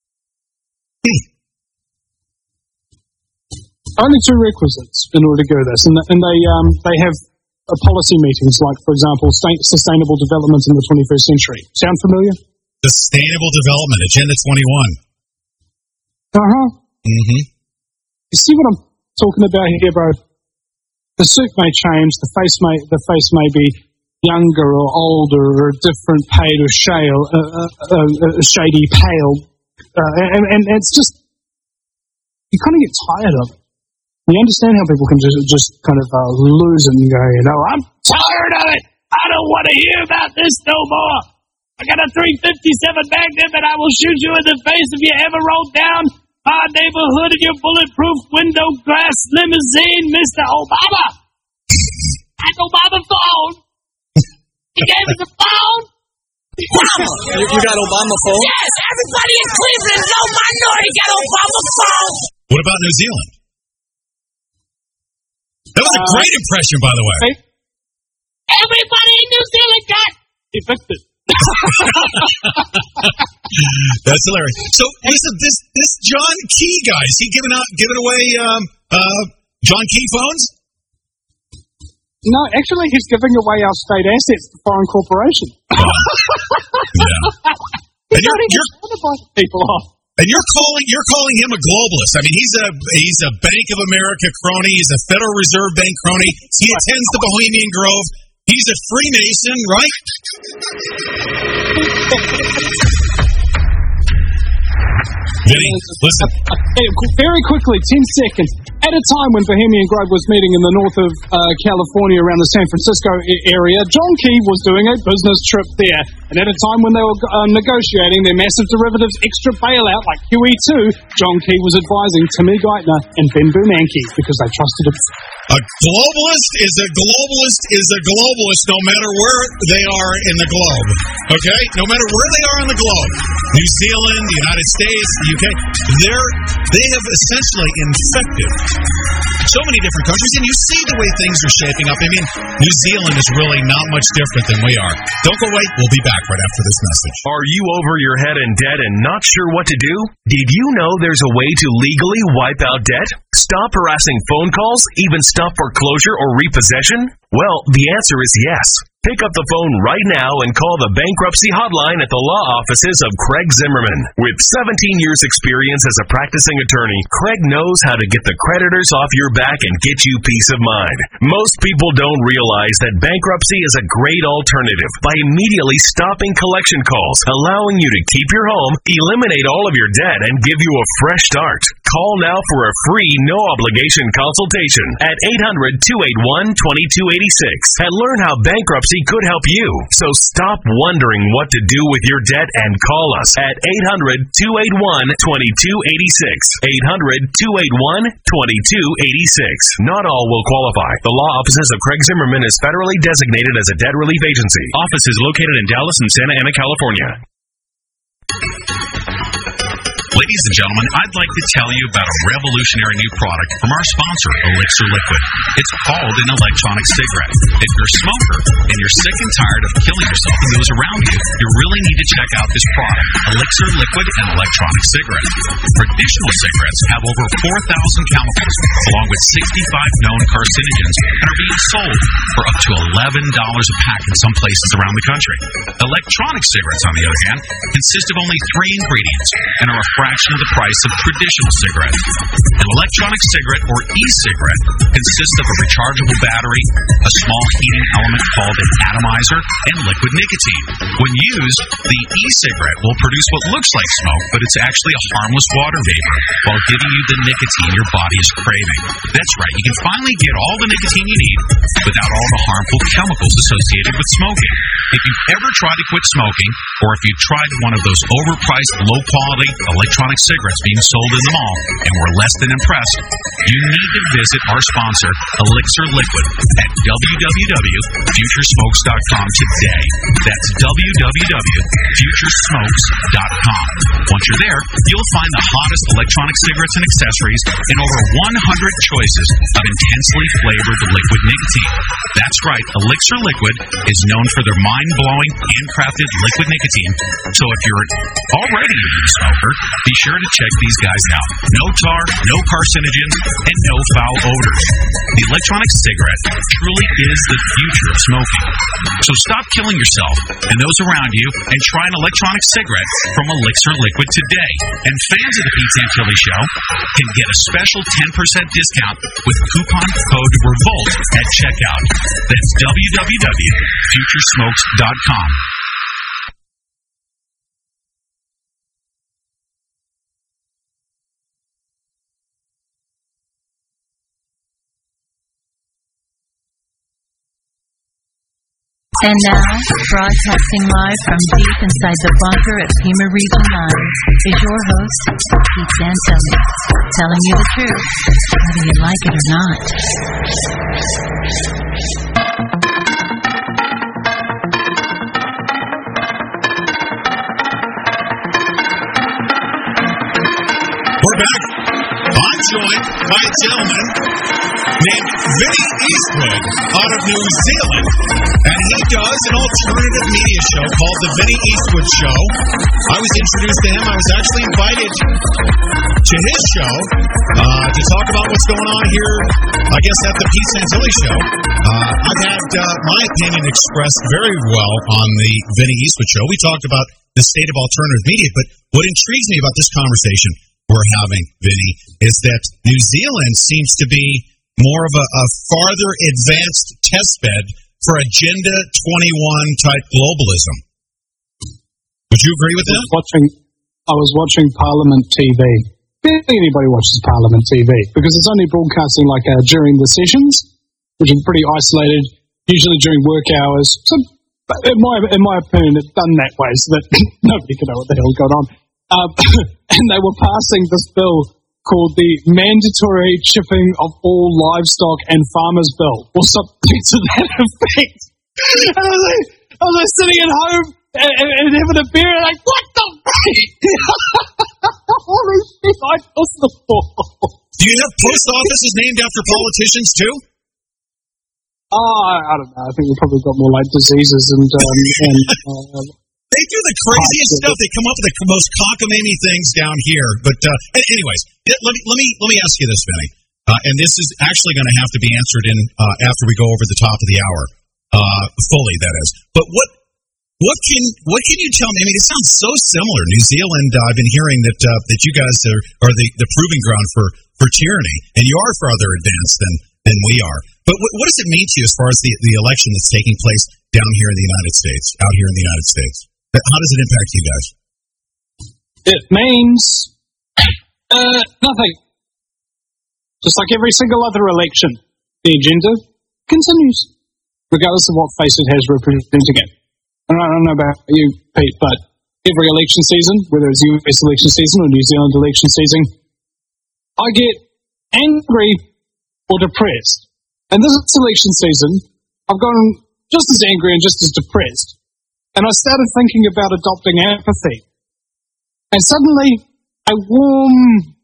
Only two requisites in order to go this. And, and they um, they have uh, policy meetings, like, for example, sustainable development in the twenty-first century. Sound familiar?
Sustainable Development, Agenda twenty-one.
Uh-huh.
Mm-hmm.
You see what I'm talking about here, bro? The suit may change, the face may the face may be younger or older or different, paid or shale, uh, uh, uh, uh, shady, pale, uh, and, and it's just you kind of get tired of it. You understand how people can just just kind of uh, lose it and go, you know, I'm tired of it. I don't want to hear about this no more. I got a three fifty-seven Magnum and I will shoot you in the face if you ever roll down our neighborhood in your bulletproof window glass limousine, Mister Obama. That's Obama's phone. He gave us a phone. Obama.
You, you got Obama phone?
Yes, everybody in Cleveland knows my know he got Obama phone.
What about New Zealand? That was a
Uh,
great impression, by the way.
Everybody in New Zealand got evicted.
That's hilarious. So, listen, this this John Key guy, is he giving out giving away um, uh, John Key phones?
No, actually, he's giving away our state assets to foreign corporations.
Yeah. And you're, you're,
people off.
and you're calling you're calling him a globalist. I mean, he's a he's a Bank of America crony. He's a Federal Reserve Bank crony. He attends the Bohemian Grove. He's a Freemason, right? Vinny, listen.
Very quickly, ten seconds. At a time when Bohemian Grove was meeting in the north of uh, California around the San Francisco I- area, John Key was doing a business trip there. And at a time when they were uh, negotiating their massive derivatives extra bailout like Q E two, John Key was advising Timmy Geithner and Ben Bernanke because they trusted him.
A globalist is a globalist is a globalist no matter where they are in the globe. Okay? No matter where they are in the globe. New Zealand, the United States, the U K, they're, they have essentially infected so many different countries, and you see the way things are shaping up. I mean, New Zealand is really not much different than we are. Don't go away. We'll be back right after this message.
Are you over your head in debt and not sure what to do? Did you know there's a way to legally wipe out debt? Stop harassing phone calls? Even stop foreclosure or repossession? Well, the answer is yes. Pick up the phone right now and call the bankruptcy hotline at the law offices of Craig Zimmerman. With seventeen years experience as a practicing attorney, Craig knows how to get the creditors off your back and get you peace of mind. Most people don't realize that bankruptcy is a great alternative by immediately stopping collection calls, allowing you to keep your home, eliminate all of your debt, and give you a fresh start. Call now for a free, no-obligation consultation at eight hundred, two eight one, two two eight six and learn how bankruptcy could help you. So stop wondering what to do with your debt and call us at eight hundred, two eight one, two two eight six. eight hundred, two eight one, two two eight six. Not all will qualify. The law offices of Craig Zimmerman is federally designated as a debt relief agency. Office is located in Dallas and Santa Ana, California.
Ladies and gentlemen, I'd like to tell you about a revolutionary new product from our sponsor, Elixir Liquid. It's called an electronic cigarette. If you're a smoker and you're sick and tired of killing yourself and those around you, you really need to check out this product, Elixir Liquid and Electronic Cigarette. Traditional cigarettes have over four thousand chemicals, along with sixty-five known carcinogens, and are being sold for up to eleven dollars a pack in some places around the country. Electronic cigarettes, on the other hand, consist of only three ingredients and are a fraction of the price of traditional cigarettes. An electronic cigarette, or e-cigarette, consists of a rechargeable battery, a small heating element called an atomizer, and liquid nicotine. When used, the e-cigarette will produce what looks like smoke, but it's actually a harmless water vapor, while giving you the nicotine your body is craving. That's right, you can finally get all the nicotine you need without all the harmful chemicals associated with smoking. If you've ever tried to quit smoking, or if you've tried one of those overpriced, low-quality electronic cigarettes being sold in the mall and were less than impressed, you need to visit our sponsor, Elixir Liquid, at w w w dot future smokes dot com today. That's w w w dot future smokes dot com. Once you're there, you'll find the hottest electronic cigarettes and accessories in over one hundred choices of intensely flavored liquid nicotine. That's right, Elixir Liquid is known for their mind-blowing, handcrafted liquid nicotine. So if you're already a new smoker, be sure to check these guys out. No tar, no carcinogens, and no foul odors. The electronic cigarette truly is the future of smoking. So stop killing yourself and those around you and try an electronic cigarette from Elixir Liquid today. And fans of the Pete Santilli Show can get a special ten percent discount with coupon code REVOLT at checkout. That's w w w dot future smokes dot com.
And now, broadcasting live from deep inside the bunker at Pima Region nine, is your host, Pete Santilli, telling you the truth, whether you like it or not.
We're back. I'm joined by a gentleman named Vinny Eastwood out of New Zealand, and he does an alternative media show called The Vinny Eastwood Show. I was introduced to him. I was actually invited to his show uh, to talk about what's going on here, I guess, at the Pete Santilli Show. Uh, I've had uh, my opinion expressed very well on the Vinny Eastwood Show. We talked about the state of alternative media, but what intrigues me about this conversation we're having, Vinny, is that New Zealand seems to be more of a, a farther advanced test bed for Agenda twenty-one type globalism. Would you agree with that?
I was watching, I was watching Parliament T V. Barely anybody watches Parliament T V because it's only broadcasting like uh, during the sessions, which are pretty isolated, usually during work hours. So, in my in my opinion, it's done that way so that nobody can know what the hell's going on. Um, and they were passing this bill called the Mandatory Chipping of All Livestock and Farmers Bill, or something to that effect. And I was like, I was like sitting at home and, and, and having a beer, and like, what the fuck? Holy shit, I was the ball.
Do you have post offices named after politicians too?
Oh, I, I don't know. I think we've probably got more like diseases and. Um, and uh,
they do the craziest stuff. They come up with the most cockamamie things down here. But uh, anyways, let me let me let me ask you this, Vinny, uh, and this is actually going to have to be answered in uh, after we go over the top of the hour, uh, fully. That is. But what what can what can you tell me? I mean, it sounds so similar. New Zealand. Uh, I've been hearing that uh, that you guys are, are the, the proving ground for, for tyranny, and you are farther advanced than than we are. But what, what does it mean to you as far as the, the election that's taking place down here in the United States, out here in the United States? How does it impact you guys?
It means uh, nothing. Just like every single other election, the agenda continues, regardless of what face it has representing it. And I don't know about you, Pete, but every election season, whether it's U S election season or New Zealand election season, I get angry or depressed. And this election season, I've gotten just as angry and just as depressed. And I started thinking about adopting apathy. And suddenly, a warm,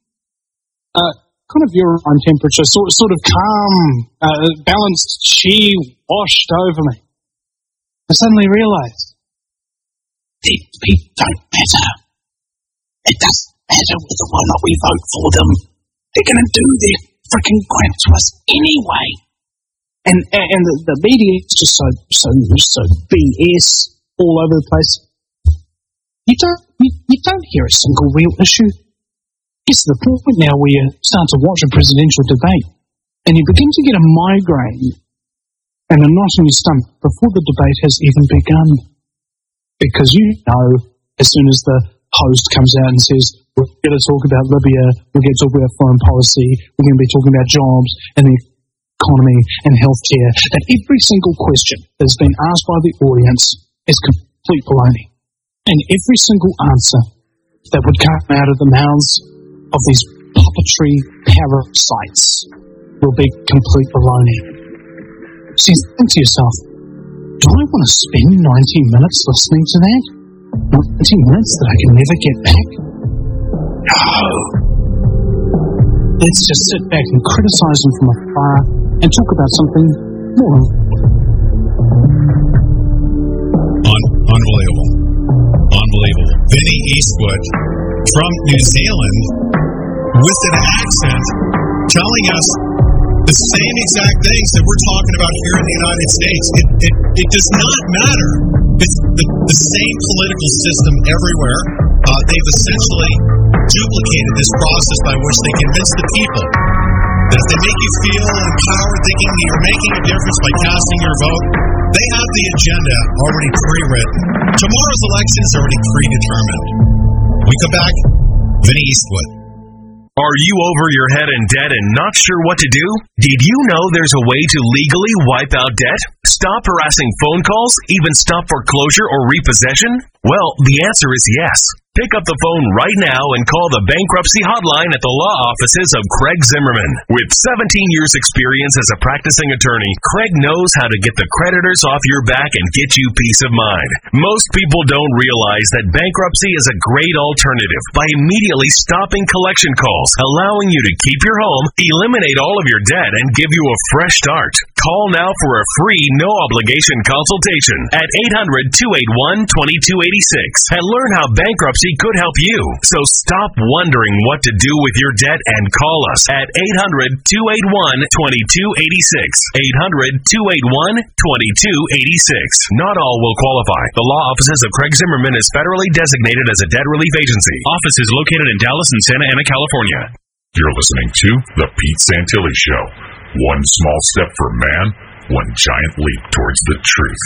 uh, kind of urine temperature, sort of, sort of calm, uh, balanced chi washed over me. I suddenly realised, these people don't matter. It doesn't matter whether or not we vote for them. They're going to do their freaking crap to us anyway. And and the, the media is just so so so B S all over the place. You don't you, you don't hear a single real issue. It's to the point now where you start to watch a presidential debate and you begin to get a migraine and a knot in your stomach before the debate has even begun. Because you know, as soon as the host comes out and says, we're going to talk about Libya, we're going to talk about foreign policy, we're going to be talking about jobs and the economy and healthcare, that every single question that has been asked by the audience is complete baloney. And every single answer that would come out of the mouths of these puppetry parasites will be complete baloney. So you think to yourself, do I want to spend ninety minutes listening to that? ninety minutes that I can never get back? No. Let's just sit back and criticize them from afar and talk about something more.
Un- unbelievable. Unbelievable. Vinny Eastwood from New Zealand with an accent telling us the same exact things that we're talking about here in the United States. It, it, it does not matter. It's the, the same political system everywhere. Uh, they've essentially duplicated this process by which they convince the people that if they make you feel empowered, thinking that you're making a difference by casting your vote, they have the agenda already pre-written. Tomorrow's election is already predetermined. We come back, Vinny Eastwood.
Are you over your head in debt and not sure what to do? Did you know there's a way to legally wipe out debt? Stop harassing phone calls? Even stop foreclosure or repossession? Well, the answer is yes. Pick up the phone right now and call the bankruptcy hotline at the law offices of Craig Zimmerman. With seventeen years experience as a practicing attorney, Craig knows how to get the creditors off your back and get you peace of mind. Most people don't realize that bankruptcy is a great alternative by immediately stopping collection calls, allowing you to keep your home, eliminate all of your debt, and give you a fresh start. Call now for a free, no-obligation consultation at eight hundred, two eight one, two two eight six and learn how bankruptcy could help you. So stop wondering what to do with your debt and call us at eight hundred, two eight one, two two eight six. eight hundred, two eight one, two two eight six. Not all will qualify. The law offices of Craig Zimmerman is federally designated as a debt relief agency. Office is located in Dallas and Santa Ana, California.
You're listening to The Pete Santilli Show. One small step for man, one giant leap towards the truth.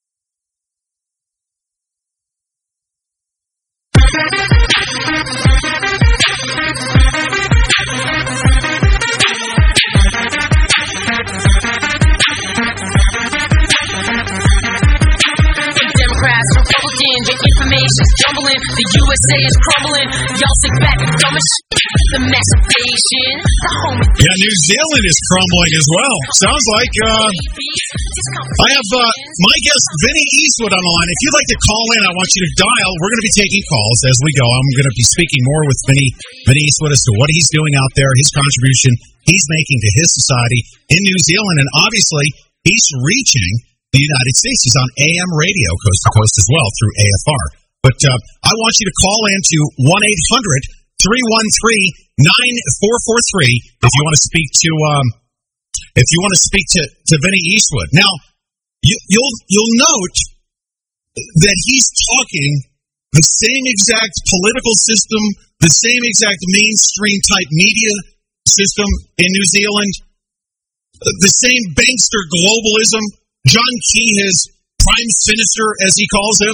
Democrats, Republicans, your information's jumbling. The U S A is crumbling. Y'all sit back and dumb as shit. The masturbation, the home.
Yeah, New Zealand is crumbling as well. Sounds like, uh, I have, uh, my guest, Vinny Eastwood, on the line. If you'd like to call in, I want you to dial. We're going to be taking calls as we go. I'm going to be speaking more with Vinny, Vinny Eastwood as to what he's doing out there, his contribution he's making to his society in New Zealand, and obviously, he's reaching the United States. He's on A M radio, coast to coast as well, through A F R. But uh, I want you to call in to one eight hundred three one three nine four four three if you want to speak to um, if you want to speak to, to Vinny Eastwood. Now, you, you'll you'll note that he's talking the same exact political system, the same exact mainstream type media system in New Zealand, the same bankster globalism. John Key, his prime sinister, as he calls him.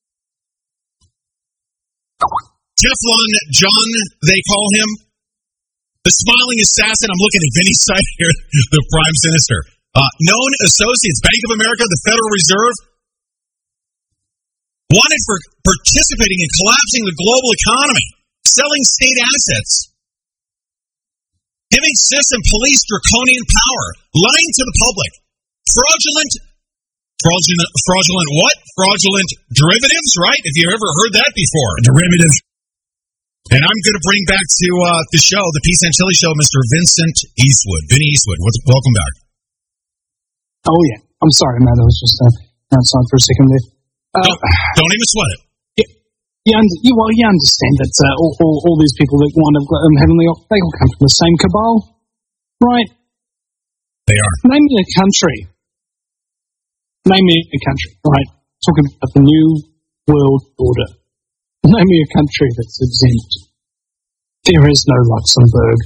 Teflon John, they call him. The smiling assassin. I'm looking at Vinny's side here. The prime sinister. Uh, known associates, Bank of America, the Federal Reserve, wanted for participating in collapsing the global economy, selling state assets, giving system police draconian power, lying to the public. Fraudulent, fraudulent, fraudulent what? Fraudulent derivatives, right? Have you ever heard that before? Derivative. And I'm going to bring back to uh, the show, the Pete Santilli Show, Mister Vincent Eastwood. Vinny Eastwood, welcome back.
Oh, yeah. I'm sorry, man. I was just uh, outside for a second there. Uh,
don't, don't even sweat it.
Yeah, you, under, you, well, you understand that uh, all, all, all these people that wind up um, having the, they all come from the same cabal, right?
They are.
Name me a country. Name me a country, right? Talking about the new world order. Name me a country that's exempt. There is no Luxembourg.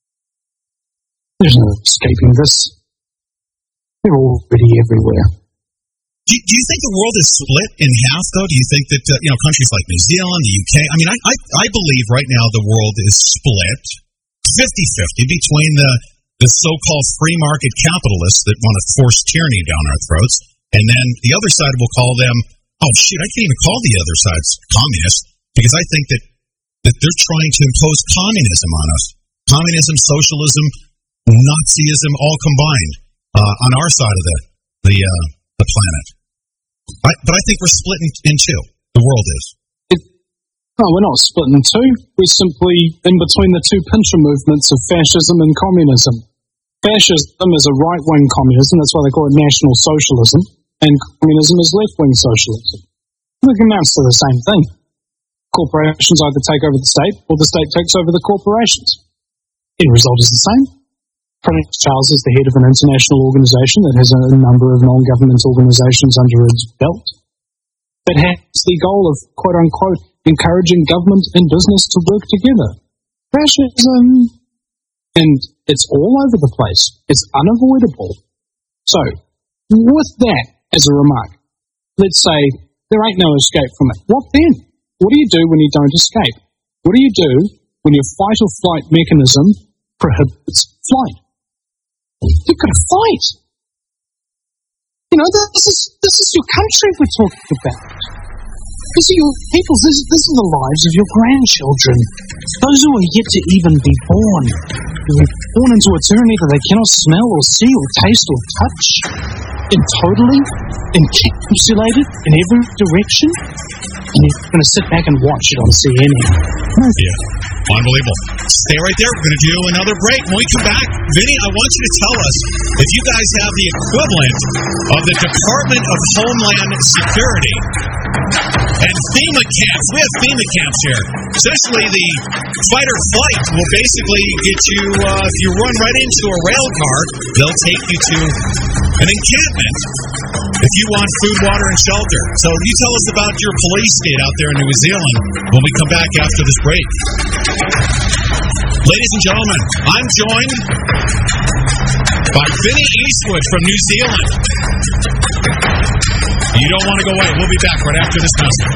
There's no escaping this. They're already everywhere.
Do you, do you think the world is split in half, though? Do you think that, uh, you know, countries like New Zealand, the U K, I mean, I, I, I believe right now the world is split fifty-fifty between the, the so-called free market capitalists that want to force tyranny down our throats, and then the other side will call them, oh, shit, I can't even call the other sides communists, because I think that, that they're trying to impose communism on us. Communism, socialism, Nazism, all combined uh, on our side of the the, uh, the planet. I, but I think we're split in, in two. The world is.
It, no, we're not split in two. We're simply in between the two pincher movements of fascism and communism. Fascism is a right-wing communism, that's why they call it National Socialism, and communism is left-wing socialism. It amounts to the same thing. Corporations either take over the state, or the state takes over the corporations. End result is the same. Prince Charles is the head of an international organisation that has a number of non-government organisations under its belt that has the goal of, quote-unquote, encouraging government and business to work together. Fascism, and it's all over the place. It's unavoidable. So, with that as a remark, let's say there ain't no escape from it. What then? What do you do when you don't escape? What do you do when your fight or flight mechanism prohibits flight? You've got to fight. You know, this is this is your country we're talking about. These are your people. This, this are the lives of your grandchildren. Those who are yet to even be born. Who are born into a tyranny that they cannot smell or see or taste or touch. And totally encapsulated in every direction. And you're going to sit back and watch it on C N N.
Yeah, unbelievable. Stay right there. We're going to do another break. When we come back, Vinny, I want you to tell us if you guys have the equivalent of the Department of Homeland Security and FEMA camps. We have FEMA camps here. Essentially, the fight or flight will basically get you, uh, if you run right into a rail car, they'll take you to an encampment if you want food, water, and shelter. So you tell us about your police state out there in New Zealand when we come back after this break. Ladies and gentlemen, I'm joined by Vinny Eastwood from New Zealand. You don't want to go away. We'll be back right after this message.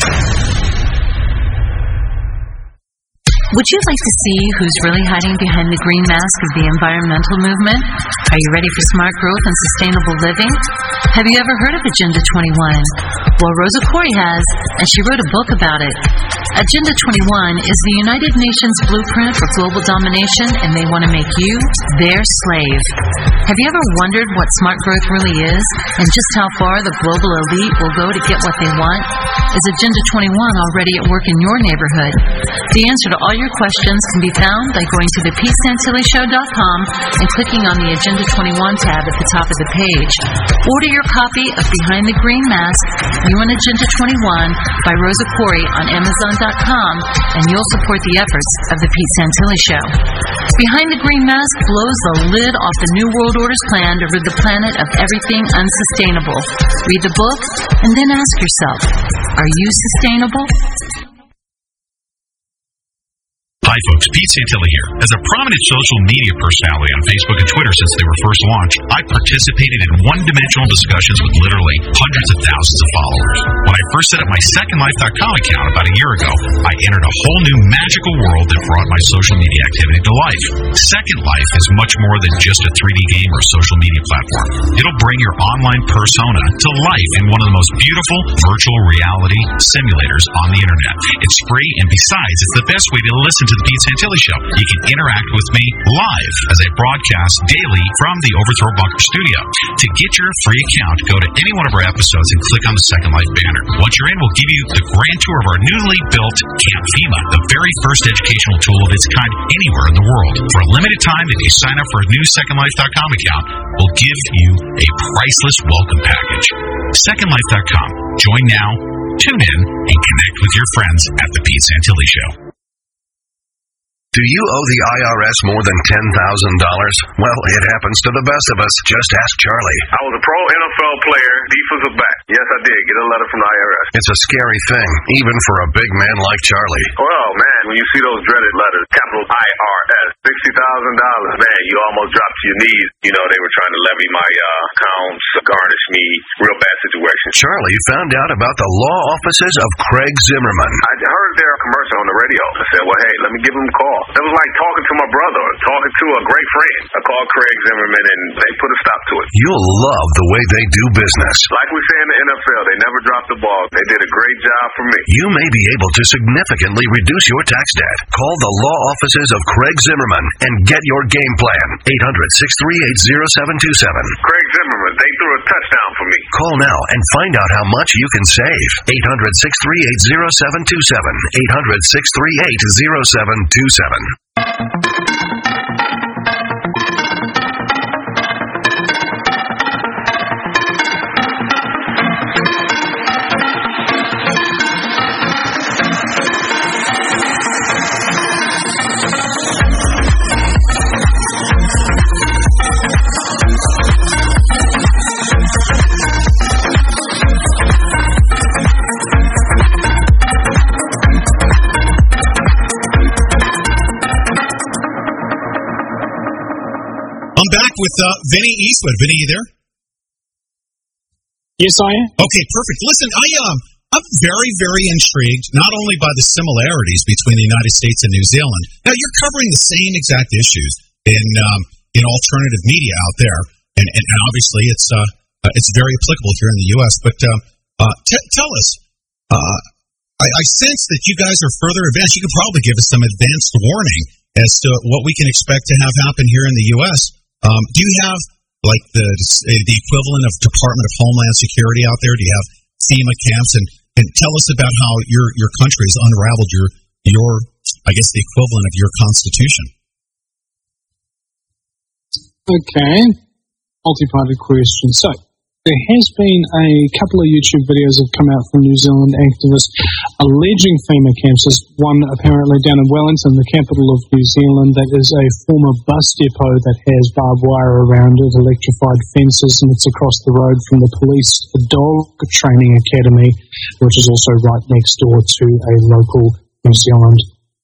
Would you like to see who's really hiding behind the green mask of the environmental movement? Are you ready for smart growth and sustainable living? Have you ever heard of Agenda twenty-one? Well, Rosa Koire has, and she wrote a book about it. Agenda twenty-one is the United Nations blueprint for global domination, and they want to make you their slave. Have you ever wondered what smart growth really is, and just how far the global elite will go to get what they want? Is Agenda twenty-one already at work in your neighborhood? The answer to all your questions can be found by going to the pete santilli show dot com and clicking on the Agenda twenty-one tab at the top of the page. Order your copy of Behind the Green Mask, You and Agenda twenty-one by Rosa Koire on amazon dot com, and you'll support the efforts of the Pete Santilli Show. Behind the Green Mask blows the lid off the New World Order's plan to rid the planet of everything unsustainable. Read the book and then ask yourself, are you sustainable?
Hi folks, Pete Santilli here. As a prominent social media personality on Facebook and Twitter since they were first launched, I participated in one-dimensional discussions with literally hundreds of thousands of followers. When I first set up my second life dot com account about a year ago, I entered a whole new magical world that brought my social media activity to life. Second Life is much more than just a three D game or social media platform. It'll bring your online persona to life in one of the most beautiful virtual reality simulators on the internet. It's free, and besides, it's the best way to listen to the Pete Santilli Show. You can interact with me live as I broadcast daily from the Overthrow Bunker studio. To get your free account, go to any one of our episodes and click on the Second Life banner. Once you're in, we'll give you the grand tour of our newly built Camp FEMA, the very first educational tool of its kind anywhere in the world. For a limited time, if you sign up for a new second life dot com account, we'll give you a priceless welcome package. second life dot com. Join now, tune in, and connect with your friends at the Pete Santilli Show.
Do you owe the I R S more than ten thousand dollars? Well, it happens to the best of us. Just ask Charlie.
I was a pro N F L player, defensive back. Yes, I did get a letter from the I R S.
It's a scary thing, even for a big man like Charlie.
Well, man, when you see those dreaded letters, capital I R S, sixty thousand dollars, man, you almost dropped to your knees. You know, they were trying to levy my uh, accounts, garnish me, real bad situation.
Charlie found out about the law offices of Craig Zimmerman.
I heard their commercial on the radio. I said, well, hey, let me give them a call. It was like talking to my brother, talking to a great friend. I called Craig Zimmerman, and they put a stop to it.
You'll love the way they do business.
Like we say in the N F L, they never dropped the ball. They did a great job for me.
You may be able to significantly reduce your tax debt. Call the law offices of Craig Zimmerman and get your game plan. eight hundred, six three eight, zero seven two seven.
Craig Zimmerman, they threw a touchdown for me.
Call now and find out how much you can save. eight hundred, six three eight, zero seven two seven. eight hundred, six three eight, zero seven two seven.
Back with uh, Vinny Eastwood. Vinny, you there?
Yes, I am.
Okay, perfect. Listen, I um, I'm very, very intrigued not only by the similarities between the United States and New Zealand. Now, you're covering the same exact issues in um, in alternative media out there, and, and, and obviously it's uh, uh, it's very applicable here in the U S. But uh, uh, t- tell us, uh, I, I sense that you guys are further advanced. You could probably give us some advanced warning as to what we can expect to have happen here in the U S. Um, do you have, like, the the equivalent of Department of Homeland Security out there? Do you have FEMA camps? And, and tell us about how your, your country has unraveled your, your, I guess, the equivalent of your Constitution.
Okay. Multi-party question. So, there has been a couple of YouTube videos that have come out from New Zealand activists alleging FEMA camps. There's one apparently down in Wellington, the capital of New Zealand, that is a former bus depot that has barbed wire around it, electrified fences, and it's across the road from the police dog training academy, which is also right next door to a local New Zealand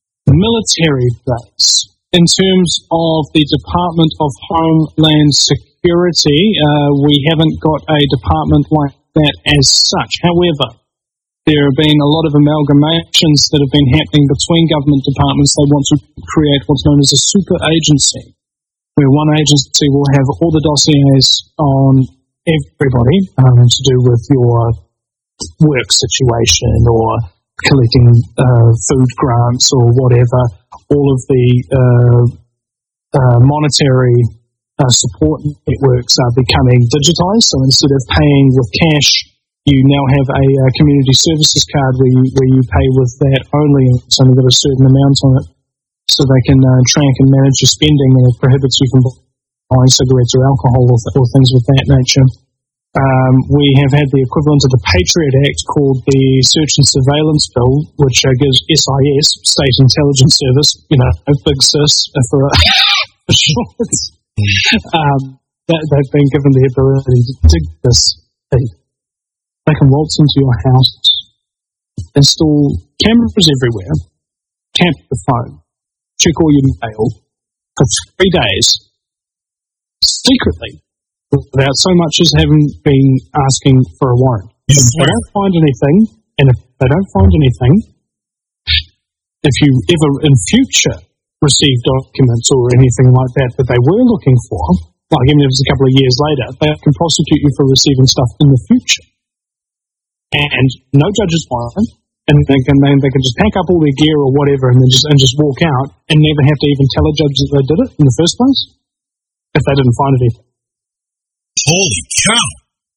military base. In terms of the Department of Homeland Security, security, uh, we haven't got a department like that as such. However, there have been a lot of amalgamations that have been happening between government departments. They want to create what's known as a super agency, where one agency will have all the dossiers on everybody um, to do with your work situation or collecting uh, food grants or whatever. All of the uh, uh, monetary uh, support networks are becoming digitized. So instead of paying with cash, you now have a, a community services card where you, where you pay with that only, and it's only got a certain amount on it. So they can uh, track and manage your spending, and it prohibits you from buying cigarettes or alcohol or, th- or things of that nature. Um, we have had the equivalent of the Patriot Act called the Search and Surveillance Bill, which uh, gives S I S, State Intelligence Service, you know, a big sis uh, for a short. um, that, they've been given the ability to dig this thing. They can waltz into your house, install cameras everywhere, tap the phone, check all your mail for three days, secretly, without so much as having been asking for a warrant. If they don't find anything, and if they don't find anything, if you ever in future receive documents or anything like that that they were looking for, like even if it's a couple of years later, they can prosecute you for receiving stuff in the future. And no judges warrant, and they can they, they can just pack up all their gear or whatever, and then just and just walk out, and never have to even tell a judge that they did it in the first place if they didn't find anything.
Holy cow!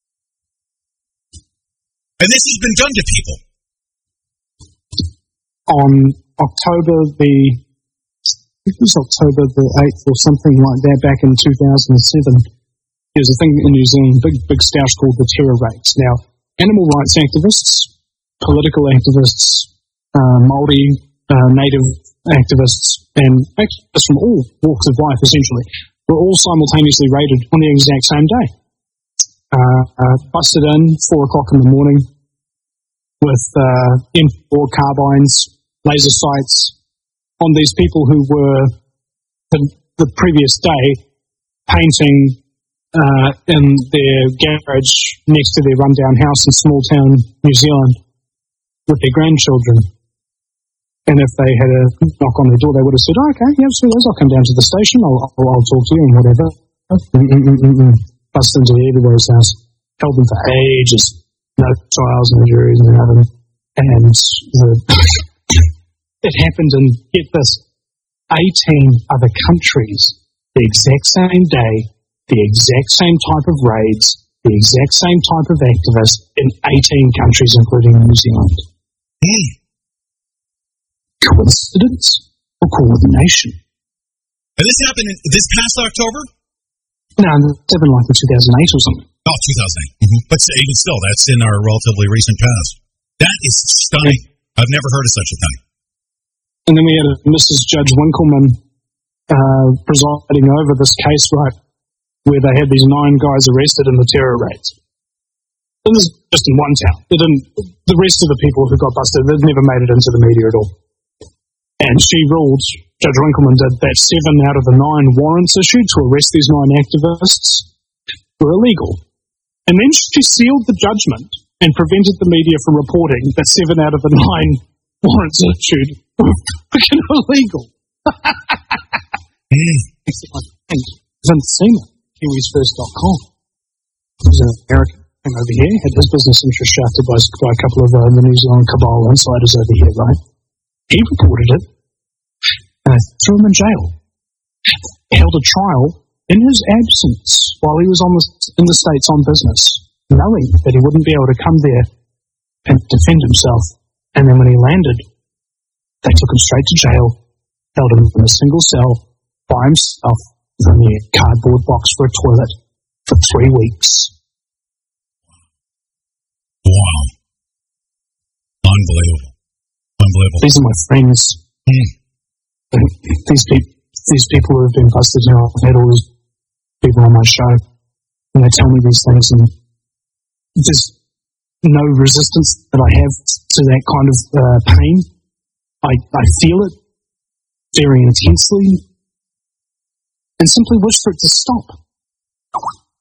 And this has been done to people.
On October the it was October the eighth or something like that, back in two thousand seven, there was a thing in New Zealand, big big stoush called the terror rates. Now, animal rights activists, political activists, uh, Māori, uh, native activists, and activists from all walks of life, essentially, were all simultaneously raided on the exact same day. Uh, uh, busted in, four o'clock in the morning, with uh, M four carbines, laser sights, on these people who were, the, the previous day, painting Uh, in their garage next to their rundown house in small town New Zealand with their grandchildren. And if they had a knock on their door, they would have said, oh, okay, yeah, so I'll come down to the station, I'll, I'll, I'll talk to you and whatever. Mm-mm-mm-mm. Bust into everybody's house, held them for ages, no trials, no juries, no nothing. And the, it happened in, get this, eighteen other countries, the exact same day, the exact same type of raids, the exact same type of activists in eighteen countries, including New Zealand. Mm. Coincidence or coordination?
And this happened in, this past October?
No, it's happened like in two thousand eight or something.
Oh, two thousand eight. Mm-hmm. But even still, that's in our relatively recent past. That is stunning. Yeah. I've never heard of such a thing.
And then we had a Missus Judge Winkleman uh, presiding over this case, right, where they had these nine guys arrested in the terror raids. This is just in one town. They didn't, the rest of the people who got busted, they'd never made it into the media at all. And she ruled, Judge Winkleman did, that seven out of the nine warrants issued to arrest these nine activists were illegal. And then she sealed the judgment and prevented the media from reporting that seven out of the nine warrants issued were fucking illegal.
mm.
Vince Seaman, Kiwis First dot com. He was an American, came over here, had his business interest shafted by, by a couple of uh, the New Zealand cabal insiders over here, right? He reported it, and they threw him in jail. He held a trial in his absence while he was on the, in the States on business, knowing that he wouldn't be able to come there and defend himself. And then when he landed, they took him straight to jail, held him in a single cell by himself, from a cardboard box for a toilet for three weeks.
Wow. Unbelievable. Unbelievable.
These are my friends.
Mm.
These, pe- these people who have been busted, you know, I've had all these people on my show, and they tell me these things, and there's no resistance that I have to that kind of uh, pain. I, I feel it very intensely, and simply wish for it to stop.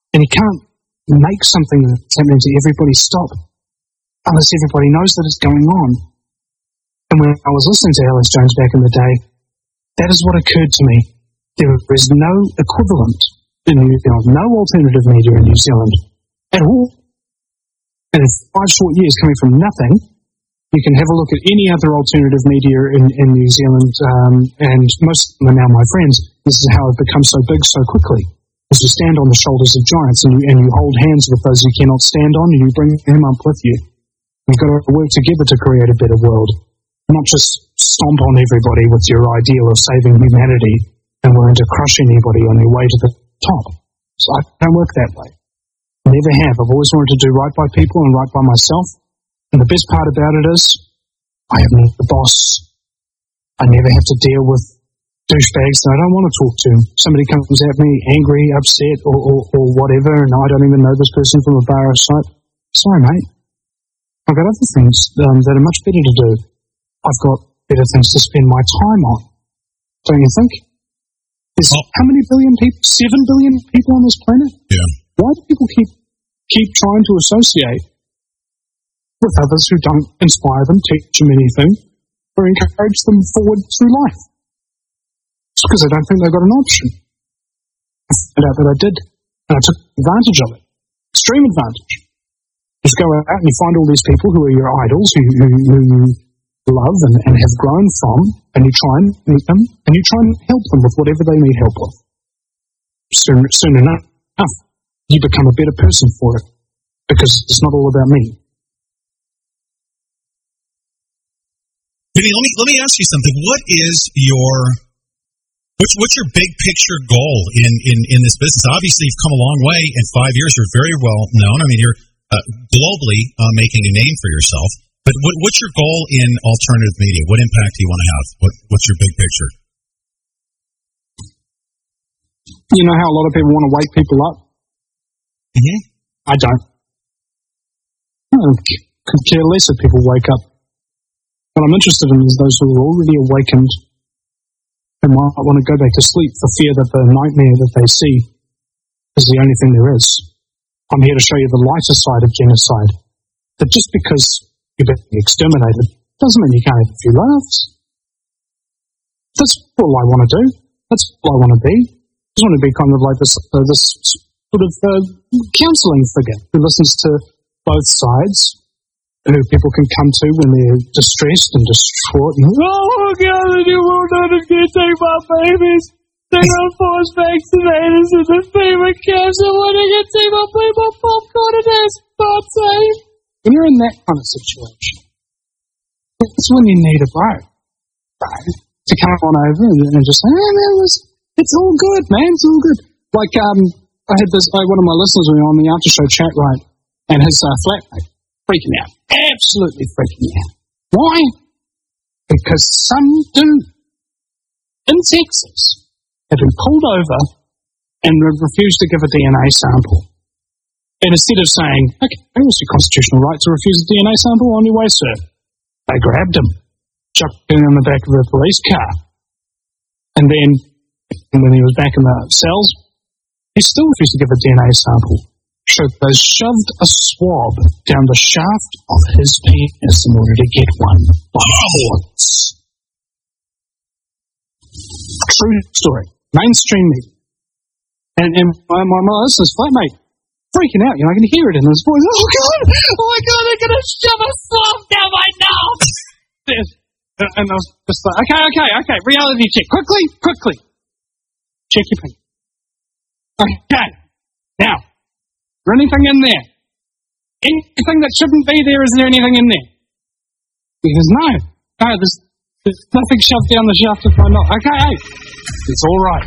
And you can't make something that's happening to everybody stop unless everybody knows that it's going on. And when I was listening to Alex Jones back in the day, that is what occurred to me. There is no equivalent in New Zealand, no alternative media in New Zealand at all. And in five short years coming from nothing, you can have a look at any other alternative media in, in New Zealand, um, and most of them are now my friends. This is how I've become so big so quickly. As you stand on the shoulders of giants and you, and you hold hands with those you cannot stand on, and you bring them up with you. You've got to work together to create a better world, not just stomp on everybody with your ideal of saving humanity and willing to crush anybody on your way to the top. So I don't work that way. Never have. I've always wanted to do right by people and right by myself. And the best part about it is, I am not the boss. I never have to deal with douchebags that I don't want to talk to. Somebody comes at me angry, upset, or, or, or whatever, and I don't even know this person from a bar of sight. Sorry, mate. I've got other things um, that are much better to do. I've got better things to spend my time on. Don't you think? There's oh. how many billion people? Seven billion people on this planet?
Yeah.
Why do people keep keep trying to associate with others who don't inspire them, teach them anything, or encourage them forward through life? It's because I don't think they've got an option. I found out that I did, and I took advantage of it. Extreme advantage. Just go out and you find all these people who are your idols, who, who, who you love and, and have grown from, and you try and meet them, and you try and help them with whatever they need help with. Soon, soon enough, you become a better person for it, because it's not all about me.
Vinny, let me let me ask you something. What is your what's what's your big picture goal in, in, in this business? Obviously, you've come a long way in five years. You're very well known. I mean, you're uh, globally uh, making a name for yourself. But what, what's your goal in alternative media? What impact do you want to have? What what's your big picture?
You know how a lot of people want to wake people up?
Mm-hmm.
I don't. I could care less if people wake up. What I'm interested in is those who are already awakened and might want to go back to sleep for fear that the nightmare that they see is the only thing there is. I'm here to show you the lighter side of genocide. That just because you're being exterminated doesn't mean you can't have a few laughs. That's all I want to do. That's all I want to be. I just want to be kind of like this, uh, this sort of uh, counselling figure who listens to both sides, who people can come to when they're distressed and distraught. And, oh my God, you will not again take my babies. They don't force vaccinators in the FEMA camps. I want to get see my people popcorn and ass not safe. When you're in that kind of situation, that's when you need a break, right? To come on over and, and just say, oh, man, it's, it's all good, man. It's all good. Like, um, I had this, like, one of my listeners was on the after show chat, right? And his uh, flatmate freaking out. Absolutely freaking out. Why? Because some dude in Texas had been pulled over and refused to give a D N A sample. And instead of saying, okay, it was your constitutional right to refuse a D N A sample, on your way, sir, they grabbed him, chucked him in the back of a police car. And then, when he was back in the cells, he still refused to give a D N A sample. So they shoved a swab down the shaft of his penis in order to get one by force. True story. Mainstream media. And, and my, my, my listeners, flatmate, freaking out. You know, I can hear it in his voice. Oh, God! Oh, my God, they're going to shove a swab down my nose! And I was just like, okay, okay, okay, reality check. Quickly, quickly. Check your pink. Okay. Now, is there anything in there? Anything that shouldn't be there? Is there anything in there? He goes, no. No, there's, there's nothing shoved down the shaft of my nose. Okay, hey, it's all right.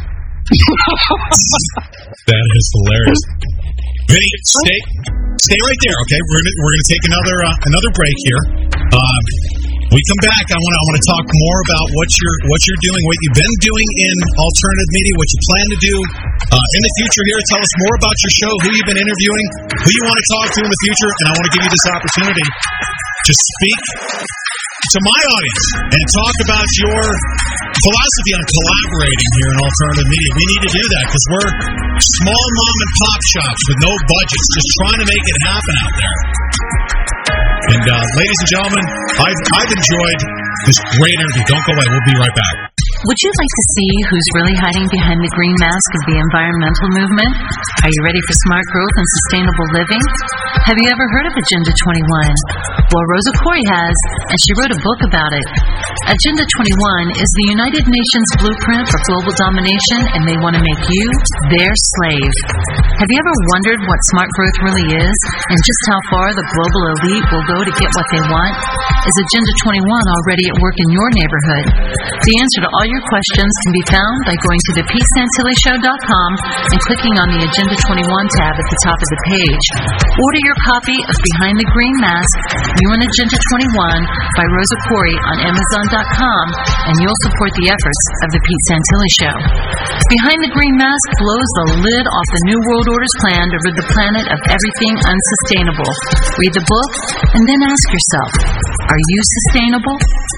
That is hilarious. Vinny, stay, stay right there, okay? We're gonna we're gonna take another uh, another break here. Um, we come back. I want to I want to talk more about what you're what you're doing, what you've been doing in alternative media, what you plan to do uh, in the future. Here, tell us more about your show, who you've been interviewing, who you want to talk to in the future, and I want to give you this opportunity to speak to my audience and talk about your philosophy on collaborating here in alternative media. We need to do that because we're small mom and pop shops with no budgets, just trying to make it happen out there. And uh, ladies and gentlemen, I've, I've enjoyed this great interview. Don't go away. We'll be right back.
Would you like to see who's really hiding behind the green mask of the environmental movement? Are you ready for smart growth and sustainable living? Have you ever heard of Agenda twenty-one? Well, Rosa Koire has, and she wrote a book about it. Agenda twenty-one is the United Nations blueprint for global domination, and they want to make you their slave. Have you ever wondered what smart growth really is, and just how far the global elite will go to get what they want? Is Agenda twenty-one already at work in your neighborhood? The answer to all your questions can be found by going to the pete santilli show dot com and clicking on the Agenda twenty-one tab at the top of the page. Order your copy of Behind the Green Mask, You and Agenda twenty-one by Rosa Koire on amazon dot com, and you'll support the efforts of the Pete Santilli Show. Behind the Green Mask blows the lid off the New World Order's plan to rid the planet of everything unsustainable. Read the book and then ask yourself, are you sustainable?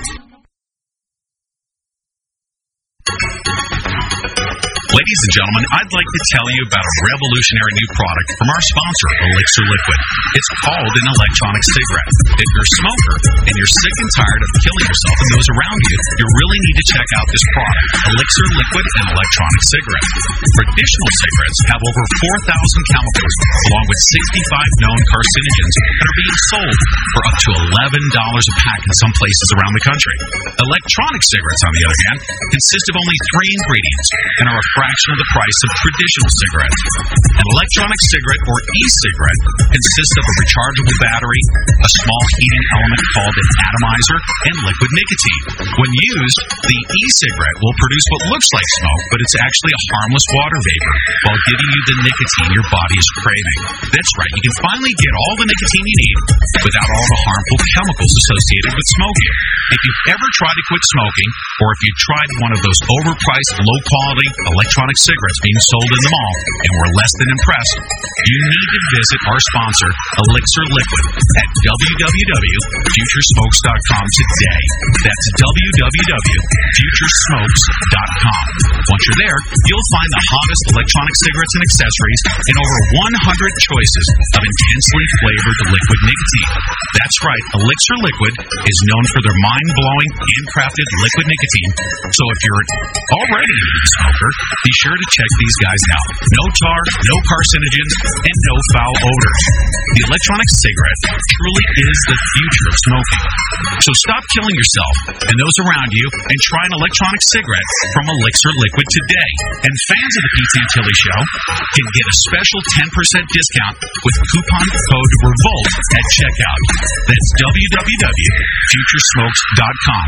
Ladies and gentlemen, I'd like to tell you about a revolutionary new product from our sponsor, Elixir Liquid. It's called an electronic cigarette. If you're a smoker and you're sick and tired of killing yourself and those around you, you really need to check out this product, Elixir Liquid and Electronic Cigarette. Traditional cigarettes have over four thousand chemicals, along with sixty-five known carcinogens, that are being sold for up to eleven dollars a pack in some places around the country. Electronic cigarettes, on the other hand, consist of only three ingredients and are a fraction of the price of traditional cigarettes. An electronic cigarette, or e-cigarette, consists of a rechargeable battery, a small heating element called an atomizer, and liquid nicotine. When used, the e-cigarette will produce what looks like smoke, but it's actually a harmless water vapor, while giving you the nicotine your body is craving. That's right, you can finally get all the nicotine you need without all the harmful chemicals associated with smoking. If you've ever tried to quit smoking, or if you've tried one of those overpriced, low-quality electronic cigarettes being sold in the mall and were less than impressed, you need to visit our sponsor, Elixir Liquid, at w w w dot future smokes dot com today. That's w w w dot future smokes dot com. Once you're there, you'll find the hottest electronic cigarettes and accessories and over one hundred choices of intensely flavored liquid nicotine. That's right, Elixir Liquid is known for their mind-blowing, handcrafted liquid nicotine. So if you're already a new smoker, be sure to check these guys out. No tar, no carcinogens, and no foul odors. The electronic cigarette truly is the future of smoking. So stop killing yourself and those around you and try an electronic cigarette from Elixir Liquid today. And fans of the Pete Santilli Show can get a special ten percent discount with coupon code REVOLT at checkout. That's w w w dot future smokes dot com.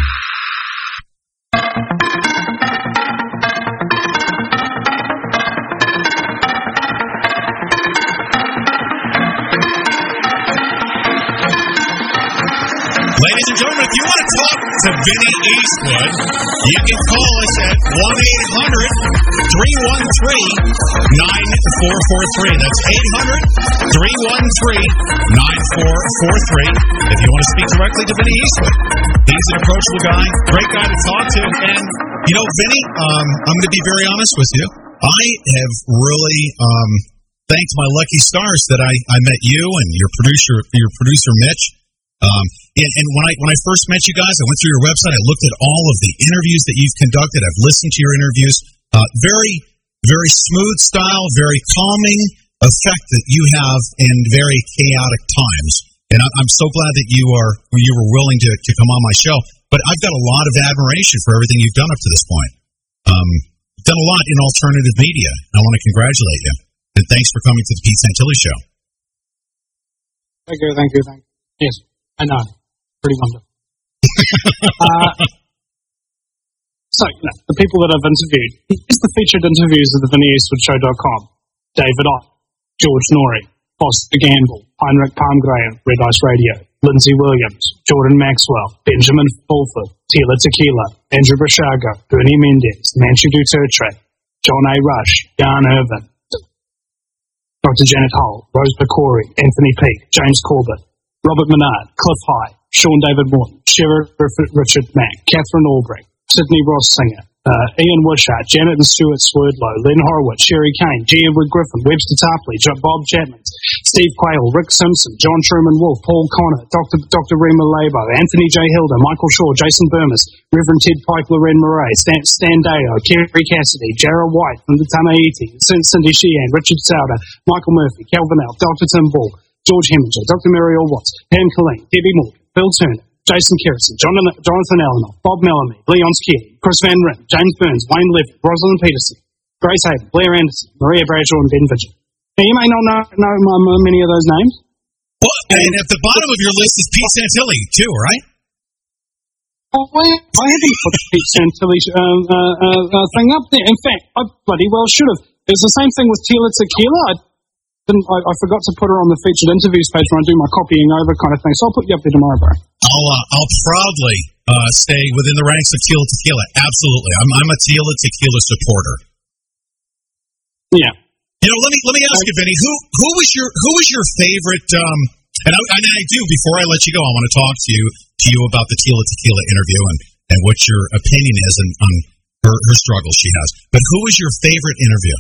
Ladies and gentlemen, if you want to talk to Vinny Eastwood, you can call us at one eight hundred three one three nine four four three. That's eight hundred three one three nine four four three if you want to speak directly to Vinny Eastwood. He's an approachable guy, great guy to talk to. And, you know, Vinny, um, I'm going to be very honest with you. I have really um, thanked my lucky stars that I, I met you and your producer, your producer Mitch. Um, and, and when I when I first met you guys, I went through your website. I looked at all of the interviews that you've conducted. I've listened to your interviews. Uh, very, very smooth style, very calming effect that you have in very chaotic times. And I, I'm so glad that you are you were willing to, to come on my show. But I've got a lot of admiration for everything you've done up to this point. Um, you've done a lot in alternative media. I want to congratulate you. And thanks for coming to the Pete Santilli Show.
Thank you, thank you, thank you. Yes. I know. Pretty wonderful. uh, so, you know, the people that I've interviewed. Here's the featured interviews of the vinny eastwood show dot com. David Ott, George Norrie, Foster Gamble, Heinrich Palmgren, Red Ice Radio, Lindsay Williams, Jordan Maxwell, Benjamin Fulford, Tila Tequila, Andrew Brashaga, Bernie Mendez, Manchu Duterte, John A. Rush, Jan Irvin, Doctor Janet Hull, Rose Pecori, Anthony Peake, James Corbett, Robert Menard, Cliff High, Sean David Morton, Sheriff Richard Mack, Catherine Albrecht, Sidney Ross Singer, uh, Ian Wishart, Janet and Stuart Swerdlow, Len Horowitz, Sherry Kane, G. Edward Griffin, Webster Tarpley, Bob Chapman, Steve Quayle, Rick Simpson, John Truman Wolfe, Paul Connor, Doctor Doctor Rima Labo, Anthony J. Hilda, Michael Shaw, Jason Burmis, Reverend Ted Pike, Loren Murray, Stan, Stan Deo, Kerry Cassidy, Jarrah White from the Tanaiti, Cindy Sheehan, Richard Sauder, Michael Murphy, Calvin L, Doctor Tim Ball, George Heminger, Doctor Muriel Watts, Pam Colleen, Debbie Morgan, Bill Turner, Jason Kerrison, Jonathan, Jonathan Eleanor, Bob Mellamy, Leon Skier, Chris Van Ryn, James Burns, Wayne Levy, Rosalind Peterson, Grace Hayden, Blair Anderson, Maria Bradshaw, and Ben Vigil. Now, you may not know, know m- many of those names.
Well, and at the bottom of your list is Pete Santilli, too, right?
Oh, I haven't put the Pete Santilli uh, uh, uh, thing up there. In fact, I bloody well should have. It's the same thing with Tila Tequila. I, didn't, I, I forgot to put her on the featured interviews page when I do my copying over kind of thing, so I'll put you up there tomorrow, bro.
I'll uh, I'll proudly uh, stay within the ranks of Tila Tequila. Absolutely, I'm I'm a Tila Tequila supporter.
Yeah.
You know, let me let me ask you, Vinny, who who was your who was your favorite? Um, and I, and I do. Before I let you go, I want to talk to you to you about the Tila Tequila interview and, and what your opinion is on, on her her struggles she has. But who was your favorite interview?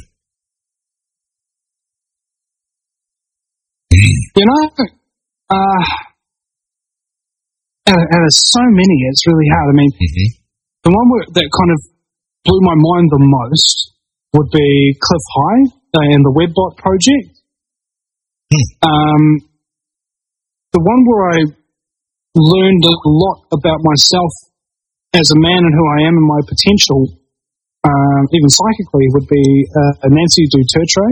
You know, uh, and, and there's so many. It's really hard. I mean,
mm-hmm.
the one where, that kind of blew my mind the most would be Cliff High and the Webbot project.
Hmm.
Um, the one where I learned a lot about myself as a man and who I am and my potential, um, even psychically, would be uh, Nancy Dutertre.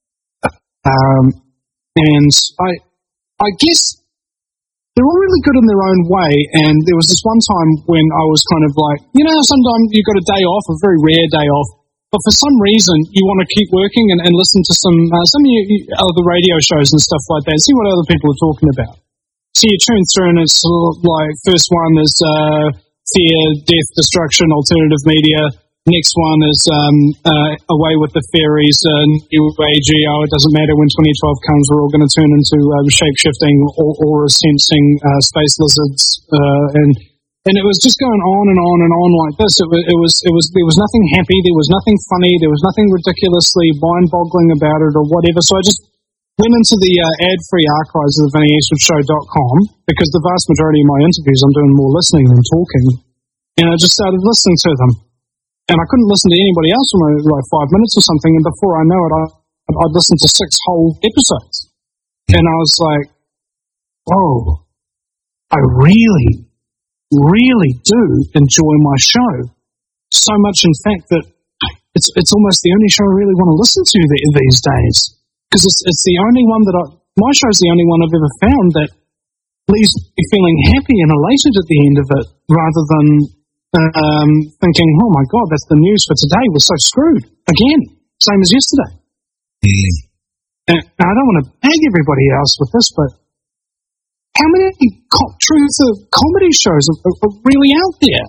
Um, and I, I guess they're all really good in their own way. And there was this one time when I was kind of like, you know, sometimes you've got a day off, a very rare day off. But for some reason, you want to keep working and, and listen to some uh, some of your other radio shows and stuff like that, see what other people are talking about. So you tune through and it's like, first one is uh, Fear, Death, Destruction, Alternative Media. Next one is um, uh, Away with the Fairies, uh, New Age. Oh, it doesn't matter when twenty twelve comes, we're all going to turn into um, shape-shifting, aura sensing uh, space lizards, uh, and And it was just going on and on and on like this. It was, it was, it was, there was nothing happy, there was nothing funny, there was nothing ridiculously mind-boggling about it or whatever. So I just went into the uh, ad-free archives of the vinny eastwood show dot com, because the vast majority of my interviews I'm doing more listening than talking. And I just started listening to them. And I couldn't listen to anybody else for like five minutes or something, and before I know it, I, I'd listened to six whole episodes. And I was like, whoa, I really... really do enjoy my show so much, in fact, that it's it's almost the only show I really want to listen to these days, because it's it's the only one that I my show's the only one I've ever found that leaves me feeling happy and elated at the end of it, rather than um, thinking, oh my god, that's the news for today, we're so screwed again, same as yesterday.
Mm.
And I don't want to bag everybody else with this, but how many co- truth of comedy shows are, are really out there?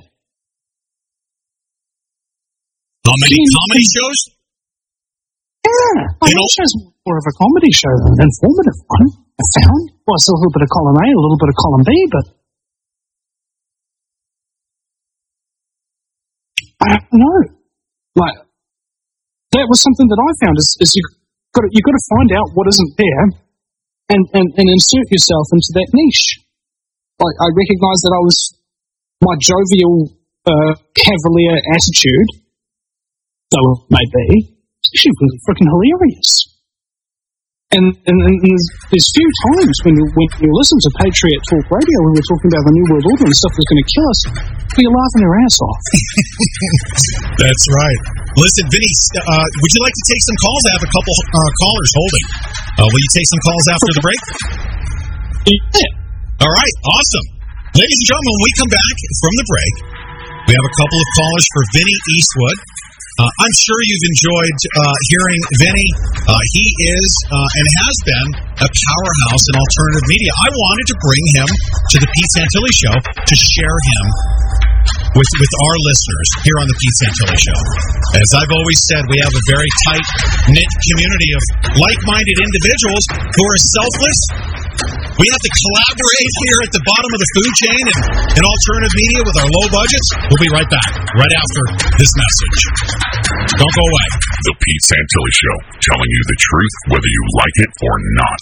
How many I mean, comedy shows?
Yeah, my own show's more of a comedy show than an informative one, I found. Well, it's a little bit of column A, a little bit of column B, but I don't know. Like, that was something that I found, is, is you got you got to find out what isn't there. And, and, and insert yourself into that niche. Like, I recognised that I was, my jovial, uh, cavalier attitude, though it may be, it's actually really freaking hilarious. And, and, and there's, there's few times when you, when you listen to Patriot Talk Radio, when we're talking about the New World Order and stuff that's going to kill us, you're laughing your ass off.
That's right. Listen, Vinny, uh, would you like to take some calls? I have a couple uh, callers holding. Uh, will you take some calls after the break?
Yeah.
All right, awesome. Ladies and gentlemen, when we come back from the break, we have a couple of callers for Vinny Eastwood. Uh, I'm sure you've enjoyed uh, hearing Vinny. Uh, he is uh, and has been a powerhouse in alternative media. I wanted to bring him to the Pete Santilli Show to share him with with our listeners here on the Pete Santilli Show. As I've always said, we have a very tight-knit community of like-minded individuals who are selfless We have to collaborate here at the bottom of the food chain and in alternative media with our low budgets. We'll be right back, right after this message. Don't go away.
The Pete Santilli Show, telling you the truth whether you like it or not.